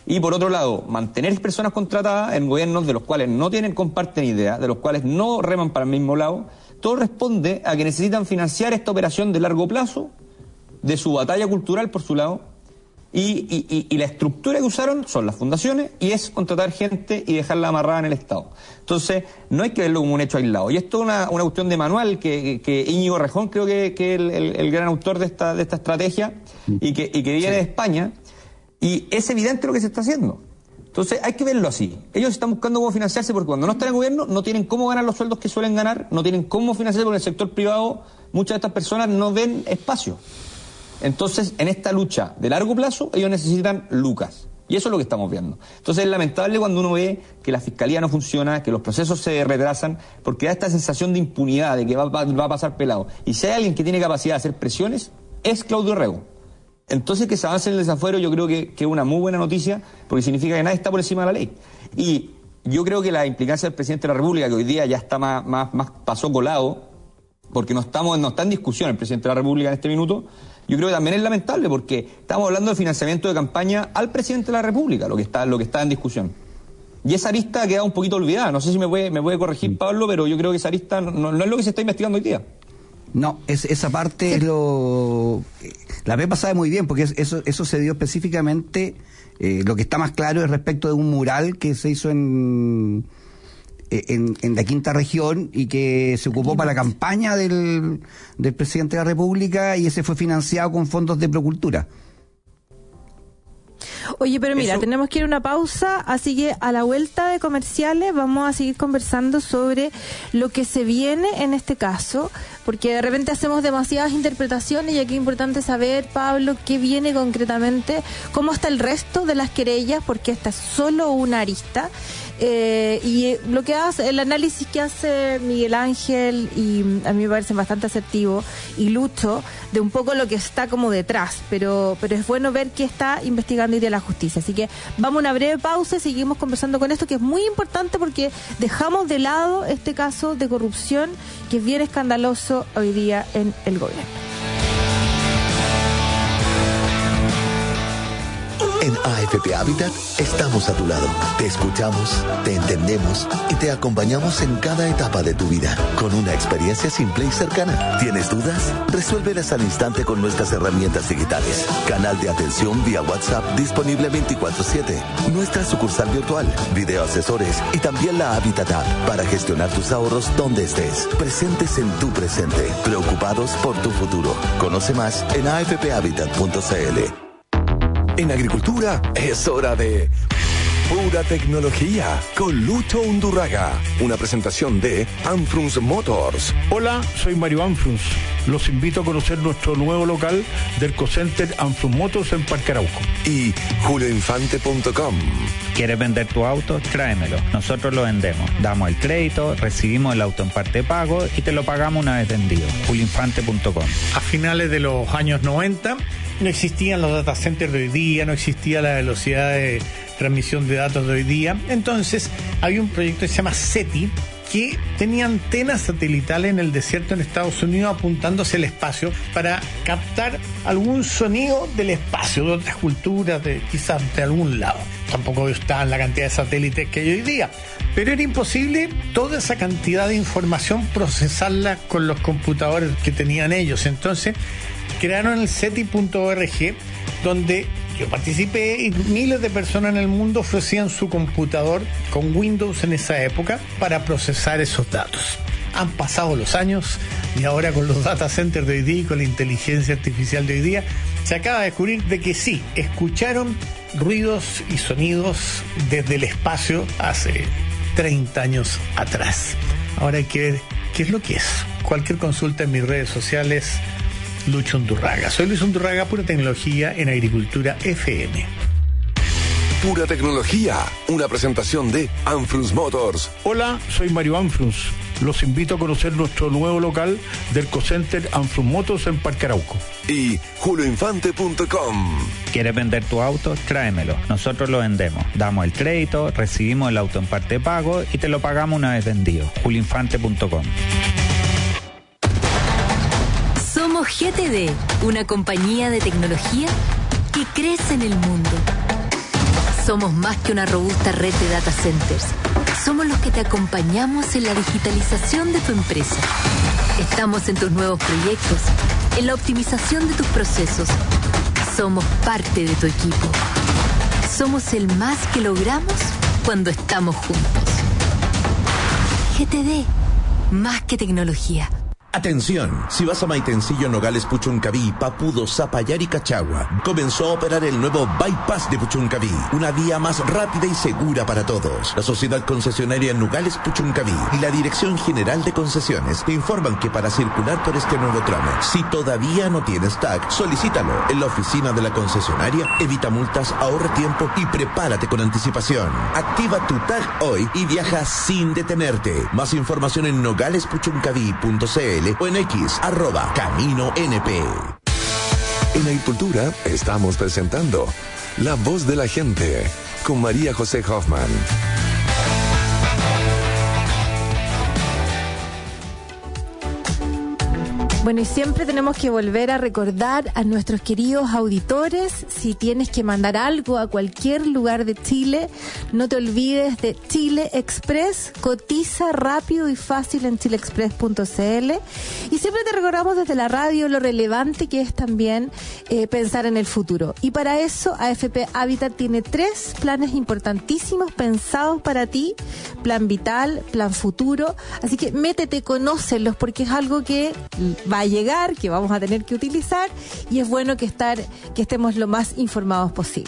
Y por otro lado, mantener personas contratadas en gobiernos de los cuales no tienen, comparten ideas, de los cuales no reman para el mismo lado, todo responde a que necesitan financiar esta operación de largo plazo, de su batalla cultural por su lado, y, y, y, y la estructura que usaron son las fundaciones, y es contratar gente y dejarla amarrada en el Estado. Entonces, no hay que verlo como un hecho aislado. Y esto es una, una cuestión de manual que, que Íñigo Rejón, creo que, que es el, el, el gran autor de esta, de esta estrategia, y que, y que viene sí. de España, y es evidente lo que se está haciendo. Entonces, hay que verlo así. Ellos están buscando cómo financiarse porque cuando no están en gobierno no tienen cómo ganar los sueldos que suelen ganar, no tienen cómo financiarse porque en el sector privado muchas de estas personas no ven espacio. Entonces, en esta lucha de largo plazo, ellos necesitan lucas. Y eso es lo que estamos viendo. Entonces, es lamentable cuando uno ve que la fiscalía no funciona, que los procesos se retrasan, porque da esta sensación de impunidad, de que va, va, va a pasar pelado. Y si hay alguien que tiene capacidad de hacer presiones, es Claudio Rego. Entonces, que se avance en el desafuero, yo creo que, que es una muy buena noticia, porque significa que nadie está por encima de la ley. Y yo creo que la implicancia del presidente de la República, que hoy día ya está más, más, más pasó colado, porque no, estamos, no está en discusión el presidente de la República en este minuto, yo creo que también es lamentable, porque estamos hablando de financiamiento de campaña al presidente de la República, lo que está, lo que está en discusión. Y esa arista ha quedado un poquito olvidada. No sé si me puede, me puede corregir Pablo, pero yo creo que esa arista no, no es lo que se está investigando hoy día. No, es, esa parte sí. es lo... La Pepa sabe muy bien, porque eso, eso se dio específicamente, eh, lo que está más claro es respecto de un mural que se hizo en... En, en la quinta región y que se ocupó para la campaña del, del presidente de la República, y ese fue financiado con fondos de Procultura. Oye, pero mira, Eso... tenemos que ir a una pausa, así que a la vuelta de comerciales vamos a seguir conversando sobre lo que se viene en este caso, porque de repente hacemos demasiadas interpretaciones y aquí es importante saber, Pablo, qué viene concretamente, cómo está el resto de las querellas, porque esta es solo una arista. Eh, y lo que hace, el análisis que hace Miguel Ángel, y a mí me parece bastante asertivo, y Lucho, de un poco lo que está como detrás, pero pero es bueno ver qué está investigando hoy día la justicia. Así que vamos a una breve pausa y seguimos conversando con esto, que es muy importante porque dejamos de lado este caso de corrupción que es bien escandaloso hoy día en el gobierno. En A F P Habitat estamos a tu lado. Te escuchamos, te entendemos y te acompañamos en cada etapa de tu vida con una experiencia simple y cercana. ¿Tienes dudas? Resuélvelas al instante con nuestras herramientas digitales. Canal de atención vía WhatsApp disponible veinticuatro siete. Nuestra sucursal virtual, video asesores y también la Habitat App para gestionar tus ahorros donde estés. Presentes en tu presente. Preocupados por tu futuro. Conoce más en a f p habitat punto c l. En agricultura es hora de Pura Tecnología con Lucho Undurraga. Una presentación de Anfrunz Motors. Hola, soy Mario Anfrunz. Los invito a conocer nuestro nuevo local del Cocenter Anfrunz Motors en Parque Arauco. Y julio infante punto com. ¿Quieres vender tu auto? Tráemelo. Nosotros lo vendemos. Damos el crédito, recibimos el auto en parte de pago y te lo pagamos una vez vendido. julio infante punto com. A finales de los años noventa no existían los data centers de hoy día, no existía la velocidad de transmisión de datos de hoy día. Entonces había un proyecto que se llama SETI, que tenía antenas satelitales en el desierto en Estados Unidos apuntando hacia el espacio para captar algún sonido del espacio, de otras culturas, de quizás de algún lado. Tampoco estaban la cantidad de satélites que hay hoy día, pero era imposible toda esa cantidad de información procesarla con los computadores que tenían ellos. Entonces crearon el SETI punto org, donde yo participé y miles de personas en el mundo ofrecían su computador con Windows en esa época para procesar esos datos. Han pasado los años y ahora con los data centers de hoy día y con la inteligencia artificial de hoy día se acaba de descubrir de que sí, escucharon ruidos y sonidos desde el espacio hace treinta años atrás. Ahora hay que ver qué es lo que es. Cualquier consulta en mis redes sociales, Lucho Undurraga. Soy Luis Undurraga, Pura Tecnología en Agricultura F M. Pura Tecnología, una presentación de Anfrunz Motors. Hola, soy Mario Anfrunz. Los invito a conocer nuestro nuevo local del Cocenter Anfrunz Motors en Parque Arauco. Y julio infante punto com. ¿Quieres vender tu auto? Tráemelo. Nosotros lo vendemos. Damos el crédito, recibimos el auto en parte de pago y te lo pagamos una vez vendido. julio infante punto com. Somos G T D, una compañía de tecnología que crece en el mundo. Somos más que una robusta red de data centers. Somos los que te acompañamos en la digitalización de tu empresa. Estamos en tus nuevos proyectos, en la optimización de tus procesos. Somos parte de tu equipo. Somos el más que logramos cuando estamos juntos. G T D, más que tecnología. Atención, si vas a Maitencillo, Nogales, Puchuncaví, Papudo, Zapallar y Cachagua, comenzó a operar el nuevo Bypass de Puchuncaví, una vía más rápida y segura para todos. La sociedad concesionaria Nogales Puchuncaví y la Dirección General de Concesiones te informan que para circular por este nuevo tramo, si todavía no tienes T A C, solicítalo en la oficina de la concesionaria, evita multas, ahorra tiempo y prepárate con anticipación. Activa tu T A C hoy y viaja sin detenerte. Más información en nogales puchuncaví punto c l o en X, arroba Camino N P. En Agricultura estamos presentando La Voz de la Gente con María José Hoffman. Bueno, y siempre tenemos que volver a recordar a nuestros queridos auditores, si tienes que mandar algo a cualquier lugar de Chile, no te olvides de Chile Express, cotiza rápido y fácil en chile express punto c l, y siempre te recordamos desde la radio lo relevante que es también eh, pensar en el futuro. Y para eso A F P Habitat tiene tres planes importantísimos pensados para ti, Plan Vital, Plan Futuro, así que métete, conócelos, porque es algo que va a llegar, que vamos a tener que utilizar, y es bueno que estar, que estemos lo más informados posible.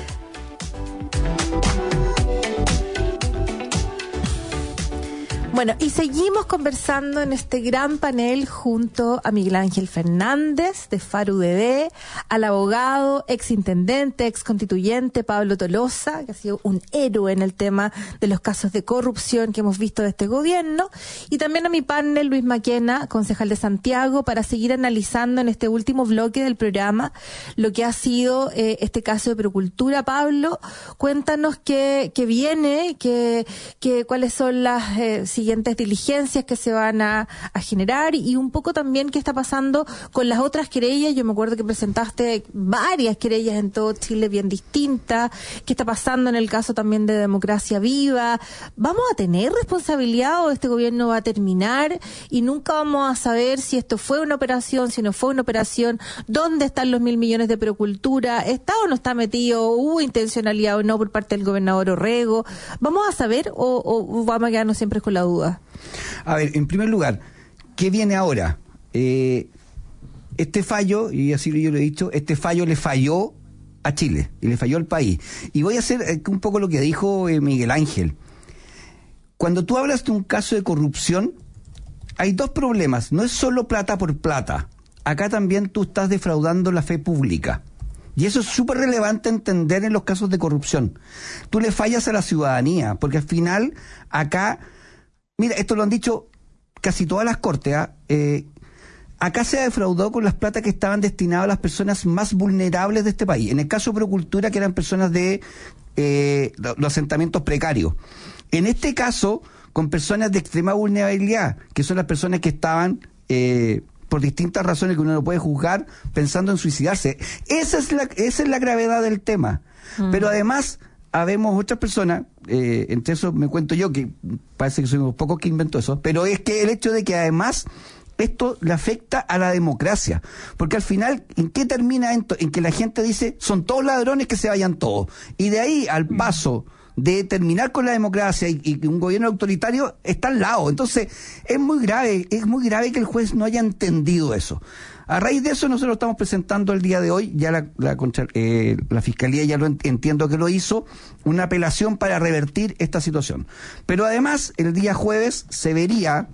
Bueno, y seguimos conversando en este gran panel junto a Miguel Ángel Fernández de Faro U D D, al abogado, ex intendente, ex constituyente Pablo Tolosa, que ha sido un héroe en el tema de los casos de corrupción que hemos visto de este gobierno, y también a mi panel Luis Maquena, concejal de Santiago, para seguir analizando en este último bloque del programa lo que ha sido eh, este caso de Procultura. Pablo, cuéntanos qué, qué viene, qué, qué, cuáles son las eh, siguientes diligencias que se van a, a generar, y un poco también qué está pasando con las otras querellas. Yo me acuerdo que presentaste varias querellas en todo Chile bien distintas. ¿Qué está pasando en el caso también de Democracia Viva? ¿Vamos a tener responsabilidad o este gobierno va a terminar y nunca vamos a saber si esto fue una operación, si no fue una operación? ¿Dónde están los mil millones de Procultura? ¿Está o no está metido? ¿Hubo intencionalidad o no por parte del gobernador Orrego? ¿Vamos a saber o, o vamos a quedarnos siempre con la duda? A ver, en primer lugar, ¿qué viene ahora? Eh, este fallo, y así yo lo he dicho, este fallo le falló a Chile y le falló al país. Y voy a hacer eh, un poco lo que dijo eh, Miguel Ángel. Cuando tú hablas de un caso de corrupción, hay dos problemas. No es solo plata por plata. Acá también tú estás defraudando la fe pública. Y eso es súper relevante entender en los casos de corrupción. Tú le fallas a la ciudadanía, porque al final acá... Mira, esto lo han dicho casi todas las cortes, ¿eh? Eh, acá se ha defraudado con las plata que estaban destinadas a las personas más vulnerables de este país. En el caso de Procultura, que eran personas de eh, los asentamientos precarios. En este caso, con personas de extrema vulnerabilidad, que son las personas que estaban... Eh, por distintas razones que uno no puede juzgar, pensando en suicidarse. Esa es la, esa es la gravedad del tema. Mm. Pero además... habemos otras personas, eh, entre eso me cuento yo, que parece que soy unos pocos que inventó eso, pero es que el hecho de que además esto le afecta a la democracia, porque al final, ¿en qué termina esto? En que la gente dice, son todos ladrones, que se vayan todos, y de ahí al paso de terminar con la democracia y, y un gobierno autoritario está al lado. Entonces es muy grave, es muy grave que el juez no haya entendido eso. A raíz de eso nosotros estamos presentando el día de hoy, ya la, la, eh, la Fiscalía ya lo entiendo que lo hizo, una apelación para revertir esta situación. Pero además el día jueves se vería,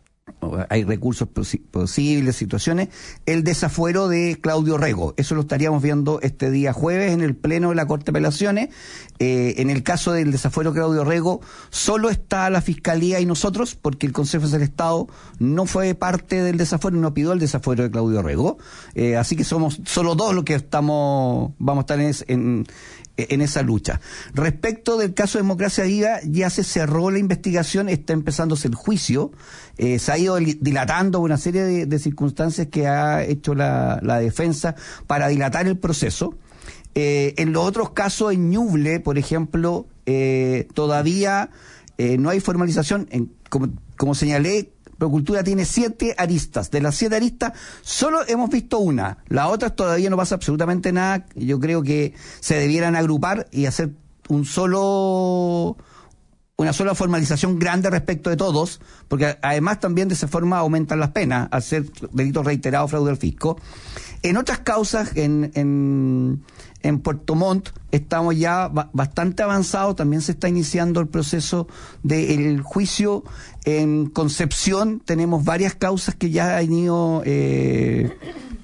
hay recursos posi- posibles, situaciones, el desafuero de Claudio Orrego. Eso lo estaríamos viendo este día jueves en el Pleno de la Corte de Apelaciones. Eh, en el caso del desafuero de Claudio Orrego, solo está la Fiscalía y nosotros, porque el Consejo del Estado no fue parte del desafuero y no pidió el desafuero de Claudio Orrego. Eh, así que somos solo dos los que estamos, vamos a estar en, en en esa lucha. Respecto del caso de Democracia Viva, ya se cerró la investigación, está empezándose el juicio, eh, se ha ido dilatando una serie de, de circunstancias que ha hecho la, la defensa para dilatar el proceso. Eh, en los otros casos, en Ñuble, por ejemplo, eh, todavía eh, no hay formalización. En, como, como señalé, Procultura tiene siete aristas. De las siete aristas, solo hemos visto una. Las otras todavía no pasa absolutamente nada. Yo creo que se debieran agrupar y hacer un solo... una sola formalización grande respecto de todos, porque además también de esa forma aumentan las penas al ser delitos reiterados, fraude al fisco. En otras causas, en, en, en Puerto Montt, estamos ya ba- bastante avanzados, también se está iniciando el proceso del juicio. En Concepción tenemos varias causas que ya han ido eh,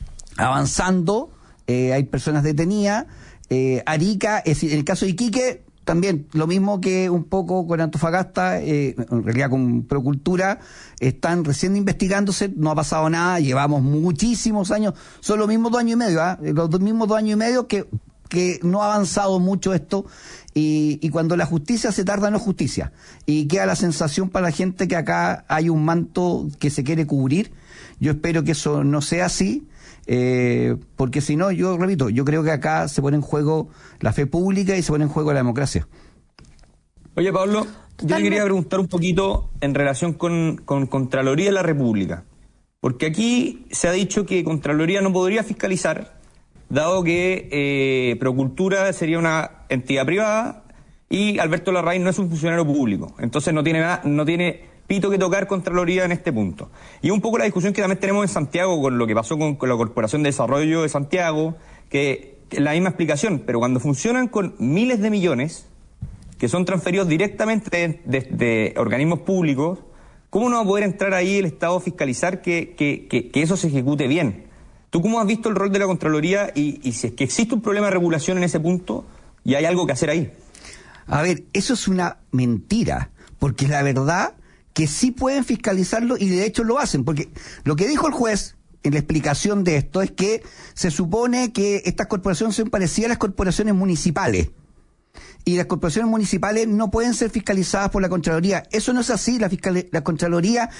avanzando, eh, hay personas detenidas. Eh, Arica, es decir, en el caso de Iquique, también, lo mismo que un poco con Antofagasta, eh, en realidad con Procultura, están recién investigándose, no ha pasado nada, llevamos muchísimos años, son los mismos dos años y medio, ¿eh? los dos mismos dos años y medio que, que no ha avanzado mucho esto, y, y cuando la justicia se tarda no es justicia, y queda la sensación para la gente que acá hay un manto que se quiere cubrir. Yo espero que eso no sea así. Eh, porque si no, yo repito, yo creo que acá se pone en juego la fe pública y se pone en juego la democracia. Oye, Pablo, yo le quería preguntar un poquito en relación con, con Contraloría de la República, porque aquí se ha dicho que Contraloría no podría fiscalizar, dado que eh, Procultura sería una entidad privada y Alberto Larraín no es un funcionario público, entonces no tiene nada, no tiene pito que tocar Contraloría en este punto. Y un poco la discusión que también tenemos en Santiago con lo que pasó con, con la Corporación de Desarrollo de Santiago, que es la misma explicación, pero cuando funcionan con miles de millones que son transferidos directamente de, de, de organismos públicos, ¿cómo no va a poder entrar ahí el Estado a fiscalizar que, que, que, que eso se ejecute bien? ¿Tú cómo has visto el rol de la Contraloría y, y si es que existe un problema de regulación en ese punto y hay algo que hacer ahí? A ver, eso es una mentira, porque la verdad que sí pueden fiscalizarlo y de hecho lo hacen, porque lo que dijo el juez en la explicación de esto es que se supone que estas corporaciones son parecidas a las corporaciones municipales y las corporaciones municipales no pueden ser fiscalizadas por la Contraloría. Eso no es así. La, fiscal, la Contraloría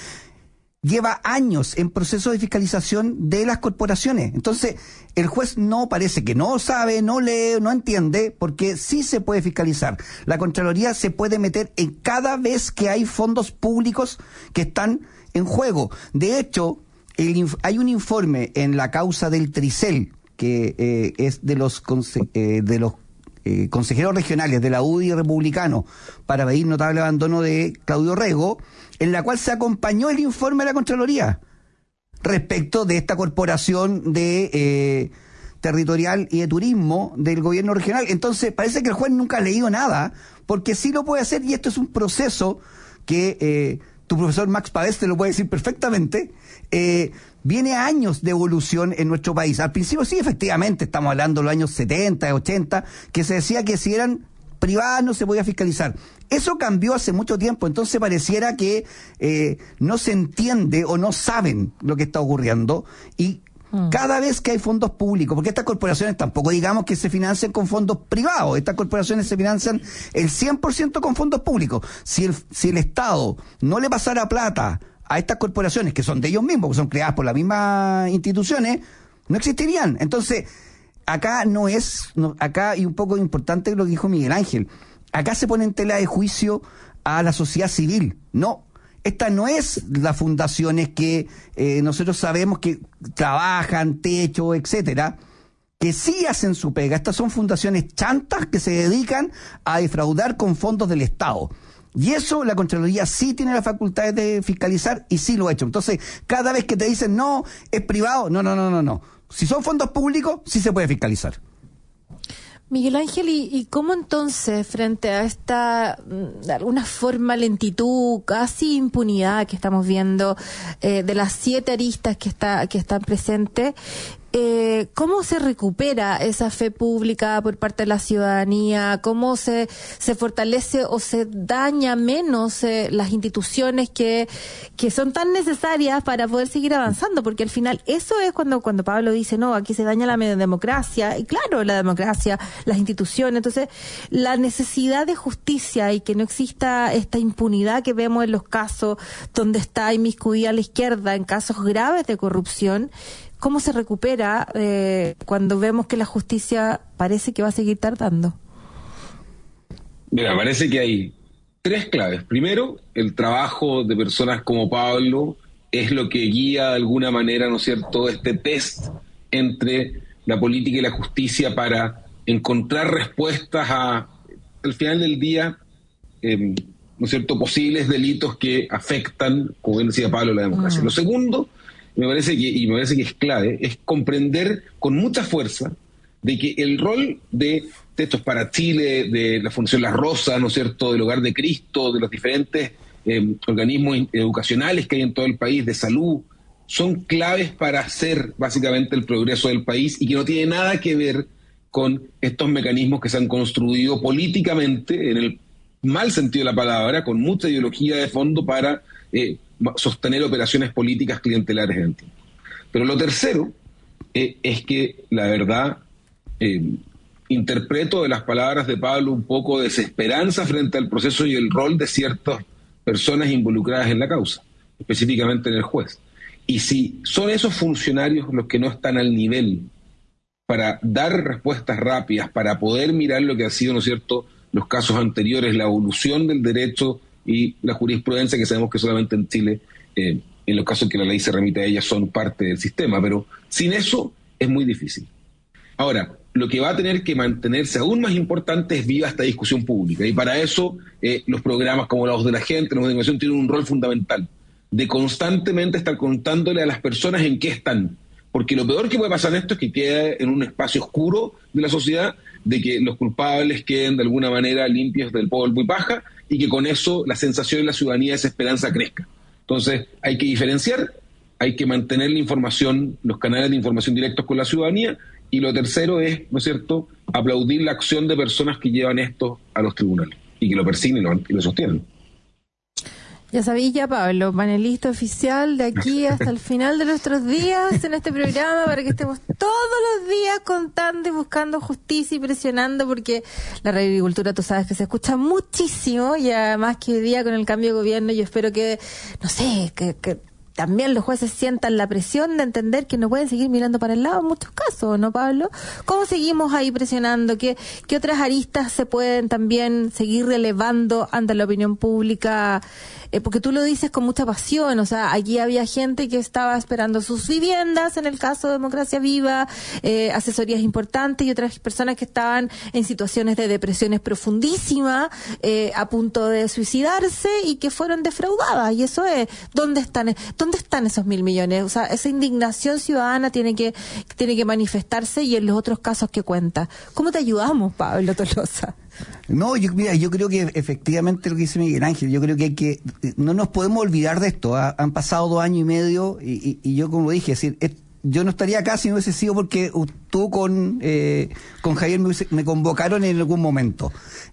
lleva años en proceso de fiscalización de las corporaciones. Entonces, el juez no parece que no sabe, no lee, no entiende, porque sí se puede fiscalizar. La Contraloría se puede meter en cada vez que hay fondos públicos que están en juego. De hecho, el, hay un informe en la causa del Tricel, que eh, es de los, conse, eh, de los eh, consejeros regionales de la U D I republicano para pedir notable abandono de Claudio Rego, en la cual se acompañó el informe de la Contraloría respecto de esta corporación de eh, territorial y de turismo del gobierno regional. Entonces, parece que el juez nunca ha leído nada, porque sí lo puede hacer, y esto es un proceso que eh, tu profesor Max Pavés te lo puede decir perfectamente. Eh, viene a años de evolución en nuestro país. Al principio sí, efectivamente, estamos hablando de los años setenta, ochenta, que se decía que si eran privadas no se podía fiscalizar. Eso cambió hace mucho tiempo, entonces pareciera que eh, no se entiende o no saben lo que está ocurriendo, y mm. cada vez que hay fondos públicos, porque estas corporaciones tampoco digamos que se financian con fondos privados, estas corporaciones se financian el cien por ciento con fondos públicos. Si el, si el Estado no le pasara plata a estas corporaciones, que son de ellos mismos, que son creadas por las mismas instituciones, no existirían. Entonces, acá no es, no, acá y un poco importante lo que dijo Miguel Ángel, acá se pone en tela de juicio a la sociedad civil. No, esta no es las fundaciones que eh, nosotros sabemos que trabajan, techo, etcétera, que sí hacen su pega. Estas son fundaciones chantas que se dedican a defraudar con fondos del Estado. Y eso la Contraloría sí tiene la facultad de fiscalizar y sí lo ha hecho. Entonces, cada vez que te dicen no, es privado, no, no, no, no, no. Si son fondos públicos, sí se puede fiscalizar. Miguel Ángel, ¿y, y cómo entonces, frente a esta, de alguna forma, lentitud, casi impunidad que estamos viendo, eh, de las siete aristas que está que están presentes, eh, cómo se recupera esa fe pública por parte de la ciudadanía? ¿Cómo se se fortalece o se daña menos eh, las instituciones que que son tan necesarias para poder seguir avanzando? Porque al final eso es cuando cuando Pablo dice, no, aquí se daña la democracia, y claro, la democracia, las instituciones. Entonces, la necesidad de justicia y que no exista esta impunidad que vemos en los casos donde está inmiscuida la izquierda en casos graves de corrupción, ¿Cómo se recupera eh, cuando vemos que la justicia parece que va a seguir tardando? Mira, parece que hay tres claves. Primero, el trabajo de personas como Pablo es lo que guía de alguna manera, ¿no es cierto?, este test entre la política y la justicia para encontrar respuestas a, al final del día, eh, ¿no es cierto?, posibles delitos que afectan, como bien decía Pablo, la democracia. Mm. Lo segundo, me parece que, y me parece que es clave, es comprender con mucha fuerza de que el rol de Textos para Chile, de la Fundación La Rosa, ¿no es cierto?, del Hogar de Cristo, de los diferentes eh, organismos educacionales que hay en todo el país, de salud, son claves para hacer básicamente el progreso del país y que no tiene nada que ver con estos mecanismos que se han construido políticamente, en el mal sentido de la palabra, con mucha ideología de fondo para eh, sostener operaciones políticas clientelares en el tiempo. Pero lo tercero eh, es que la verdad... Eh, interpreto de las palabras de Pablo un poco de desesperanza frente al proceso y el rol de ciertas personas involucradas en la causa, específicamente en el juez. Y si son esos funcionarios los que no están al nivel para dar respuestas rápidas, para poder mirar lo que ha sido, ¿no es cierto?, los casos anteriores, la evolución del derecho y la jurisprudencia, que sabemos que solamente en Chile, eh, en los casos en que la ley se remite a ellas, son parte del sistema, pero sin eso es muy difícil. Ahora, lo que va a tener que mantenerse aún más importante es viva esta discusión pública. Y para eso eh, los programas como La Voz de la Gente, los de Innovación, tienen un rol fundamental de constantemente estar contándole a las personas en qué están. Porque lo peor que puede pasar en esto es que quede en un espacio oscuro de la sociedad, de que los culpables queden de alguna manera limpios del polvo y paja, y que con eso la sensación de la ciudadanía, esa esperanza crezca. Entonces hay que diferenciar, hay que mantener la información, los canales de información directos con la ciudadanía. Y lo tercero es, ¿no es cierto?, aplaudir la acción de personas que llevan esto a los tribunales y que lo persiguen y lo, y lo sostienen. Ya sabéis ya, Pablo, panelista oficial de aquí hasta el final de nuestros días en este programa, para que estemos todos los días contando y buscando justicia y presionando, porque la radio agricultura, tú sabes que se escucha muchísimo, y además que hoy día con el cambio de gobierno yo espero que, no sé, que... que también los jueces sientan la presión de entender que no pueden seguir mirando para el lado en muchos casos, ¿no, Pablo? ¿Cómo seguimos ahí presionando? ¿Qué, qué otras aristas se pueden también seguir relevando ante la opinión pública? Eh, porque tú lo dices con mucha pasión, o sea, aquí había gente que estaba esperando sus viviendas, en el caso de Democracia Viva, eh, asesorías importantes, y otras personas que estaban en situaciones de depresiones profundísimas, eh, a punto de suicidarse, y que fueron defraudadas. Y eso es, ¿dónde están? ¿Dónde están esos mil millones? O sea, esa indignación ciudadana tiene que tiene que manifestarse, y en los otros casos que cuenta. ¿Cómo te ayudamos, Pablo Tolosa? No, yo, mira, yo creo que efectivamente lo que dice Miguel Ángel, yo creo que hay que, no nos podemos olvidar de esto. ¿ah? Han pasado dos años y medio, y, y, y yo, como dije, es decir, es, yo no estaría acá si no hubiese sido porque tú con eh, con Javier me, hubiese, me convocaron en algún momento.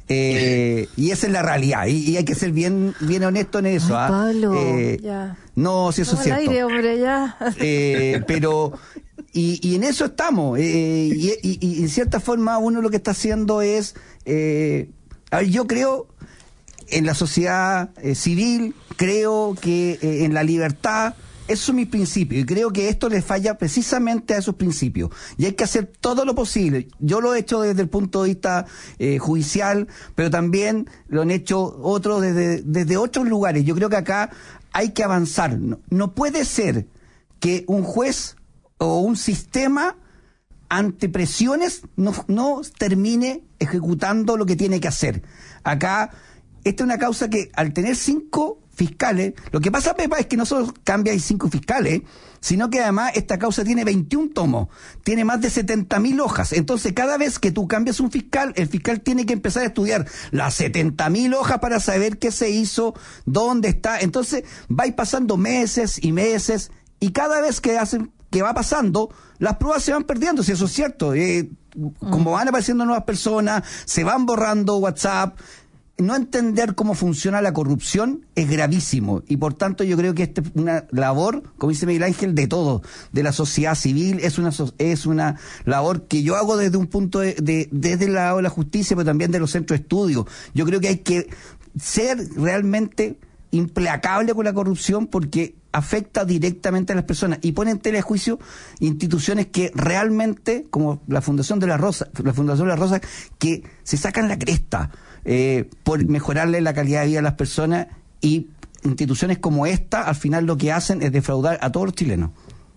Eh, y esa es la realidad, y, y hay que ser bien bien honesto en eso. Ay, ¿ah? Pablo, eh, ya. No, si eso es cierto. Aire, hombre, ya. Eh, pero... Y, y en eso estamos, eh, y, y, y en cierta forma uno lo que está haciendo es, eh, a ver, yo creo en la sociedad eh, civil, creo que eh, en la libertad, esos son mis principios, y creo que esto le falla precisamente a esos principios, y hay que hacer todo lo posible. Yo lo he hecho desde el punto de vista eh, judicial, pero también lo han hecho otros desde, desde otros lugares. Yo creo que acá hay que avanzar. No, no puede ser que un juez o un sistema ante presiones no, no termine ejecutando lo que tiene que hacer. Acá, esta es una causa que al tener cinco fiscales, lo que pasa, Pepa, es que no solo cambia y cinco fiscales, sino que además esta causa tiene veintiún tomos, tiene más de setenta mil hojas. Entonces, cada vez que tú cambias un fiscal, el fiscal tiene que empezar a estudiar las setenta mil hojas para saber qué se hizo, dónde está. Entonces, va a ir pasando meses y meses, y cada vez que hacen que va pasando, las pruebas se van perdiendo, si eso es cierto. Eh, mm. Como van apareciendo nuevas personas, se van borrando WhatsApp. No entender cómo funciona la corrupción es gravísimo, y por tanto yo creo que esta es una labor, como dice Miguel Ángel, de todo, de la sociedad civil. Es una es una labor que yo hago desde un punto de, de desde el lado de la justicia, pero también de los centros de estudio. Yo creo que hay que ser realmente implacable con la corrupción porque afecta directamente a las personas y pone en tela de juicio instituciones que realmente, como la Fundación de la Rosa, la Fundación de la Rosa, que se sacan la cresta eh, por mejorarle la calidad de vida a las personas, y instituciones como esta al final lo que hacen es defraudar a todos los chilenos.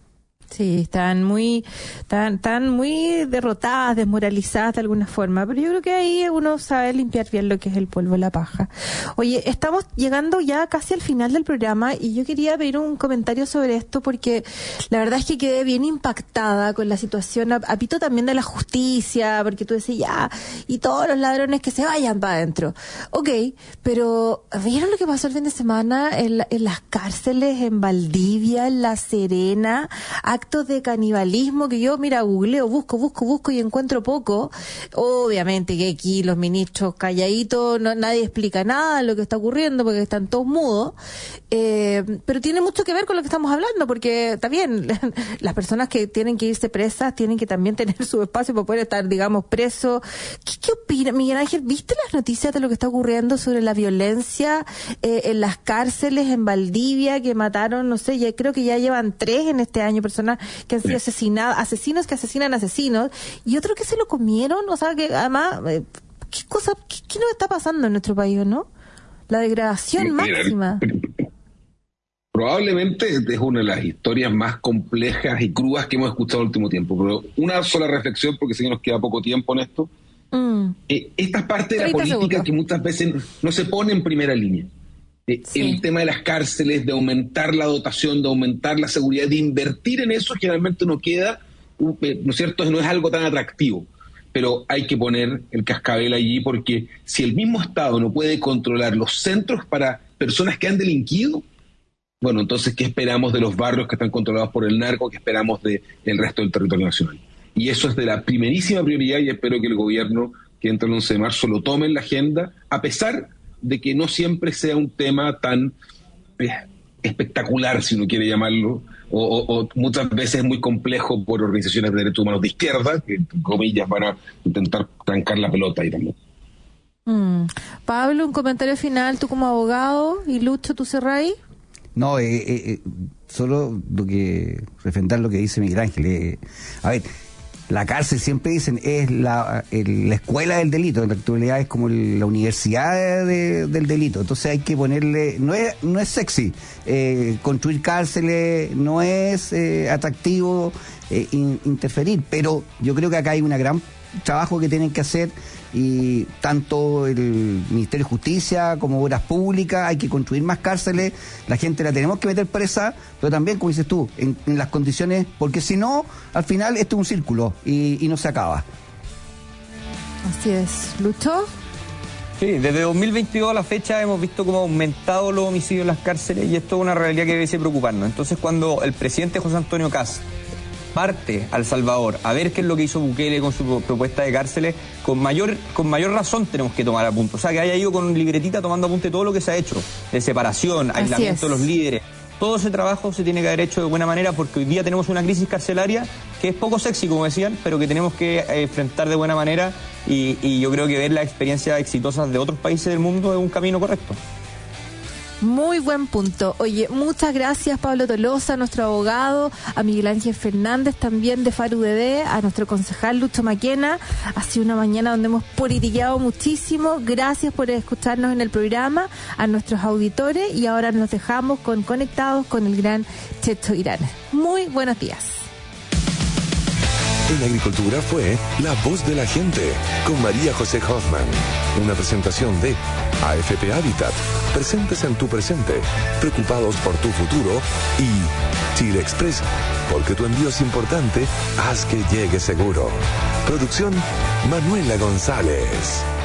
Sí, están muy, están, están muy derrotadas, desmoralizadas de alguna forma, pero yo creo que ahí uno sabe limpiar bien lo que es el polvo de la paja. Oye, estamos llegando ya casi al final del programa y yo quería pedir un comentario sobre esto porque la verdad es que quedé bien impactada con la situación, apito también de la justicia, porque tú decías ya, y todos los ladrones que se vayan para adentro. Ok, pero ¿vieron lo que pasó el fin de semana en, la, en las cárceles en Valdivia, en La Serena? Actos de canibalismo que yo, mira, googleo, busco, busco, busco y encuentro poco. Obviamente que aquí los ministros calladitos, no, nadie explica nada de lo que está ocurriendo porque están todos mudos, eh, pero tiene mucho que ver con lo que estamos hablando, porque también las personas que tienen que irse presas tienen que también tener su espacio para poder estar, digamos, presos. ¿Qué, qué opina, Miguel Ángel? ¿Viste las noticias de lo que está ocurriendo sobre la violencia eh, en las cárceles en Valdivia, que mataron, no sé, ya creo que ya llevan tres en este año personas que han sido asesinadas, asesinos que asesinan asesinos, y otros que se lo comieron? O sea, que además, eh, ¿qué cosa, qué, qué nos está pasando en nuestro país, no? La degradación Mira, máxima. Probablemente es una de las historias más complejas y crudas que hemos escuchado en el último tiempo, pero una sola reflexión, porque sé que nos queda poco tiempo en esto. Mm. Eh, esta parte de la política segundos. Que muchas veces no se pone en primera línea. Eh, sí. El tema de las cárceles, de aumentar la dotación, de aumentar la seguridad, de invertir en eso, generalmente no queda, ¿no es cierto? No es algo tan atractivo, pero hay que poner el cascabel allí, porque si el mismo Estado no puede controlar los centros para personas que han delinquido, bueno, entonces, ¿qué esperamos de los barrios que están controlados por el narco? ¿Qué esperamos del resto del territorio nacional? Y eso es de la primerísima prioridad, y espero que el gobierno que entra el once de marzo lo tome en la agenda, a pesar de que no siempre sea un tema tan eh, espectacular, si uno quiere llamarlo, o, o, o muchas veces es muy complejo por organizaciones de derechos humanos de izquierda, que, entre comillas, van a intentar trancar la pelota ahí también. Mm. Pablo, un comentario final, tú como abogado, y Lucho, ¿tú cerráis? No, eh, eh, solo lo que refrendar lo que dice Miguel Ángel. Eh, a ver, la cárcel, siempre dicen, es la, el, la escuela del delito. En la actualidad es como el, la universidad de, del delito. Entonces hay que ponerle... No es, no es sexy eh, construir cárceles, no es eh, atractivo eh, in, interferir, pero yo creo que acá hay un gran trabajo que tienen que hacer, y tanto el Ministerio de Justicia como Obras Públicas. Hay que construir más cárceles, la gente la tenemos que meter presa, pero también, como dices tú, en, en las condiciones, porque si no, al final esto es un círculo y, y no se acaba. Así es. ¿Lucho? Sí, desde dos mil veintidós a la fecha hemos visto cómo ha aumentado los homicidios en las cárceles, y esto es una realidad que debe preocuparnos. Entonces, cuando el presidente José Antonio Kast parte a El Salvador a ver qué es lo que hizo Bukele con su propuesta de cárceles, con mayor con mayor razón tenemos que tomar apunte. O sea, que haya ido con libretita tomando apunte todo lo que se ha hecho, de separación, Así aislamiento es. de los líderes. Todo ese trabajo se tiene que haber hecho de buena manera, porque hoy día tenemos una crisis carcelaria que es poco sexy, como decían, pero que tenemos que eh, enfrentar de buena manera, y, y yo creo que ver las experiencias exitosas de otros países del mundo es un camino correcto. Muy buen punto. Oye, muchas gracias, Pablo Tolosa, nuestro abogado, a Miguel Ángel Fernández también de F A R U D D, a nuestro concejal Lucho Maquena. Ha sido una mañana donde hemos politiqueado muchísimo. Gracias por escucharnos en el programa, a nuestros auditores, y ahora nos dejamos con Conectados con el gran Checho Irán. Muy buenos días. En Agricultura fue La Voz de la Gente, con María José Hoffman. Una presentación de A F P Habitat, presentes en tu presente, preocupados por tu futuro, y Chile Express, porque tu envío es importante, haz que llegue seguro. Producción Manuela González.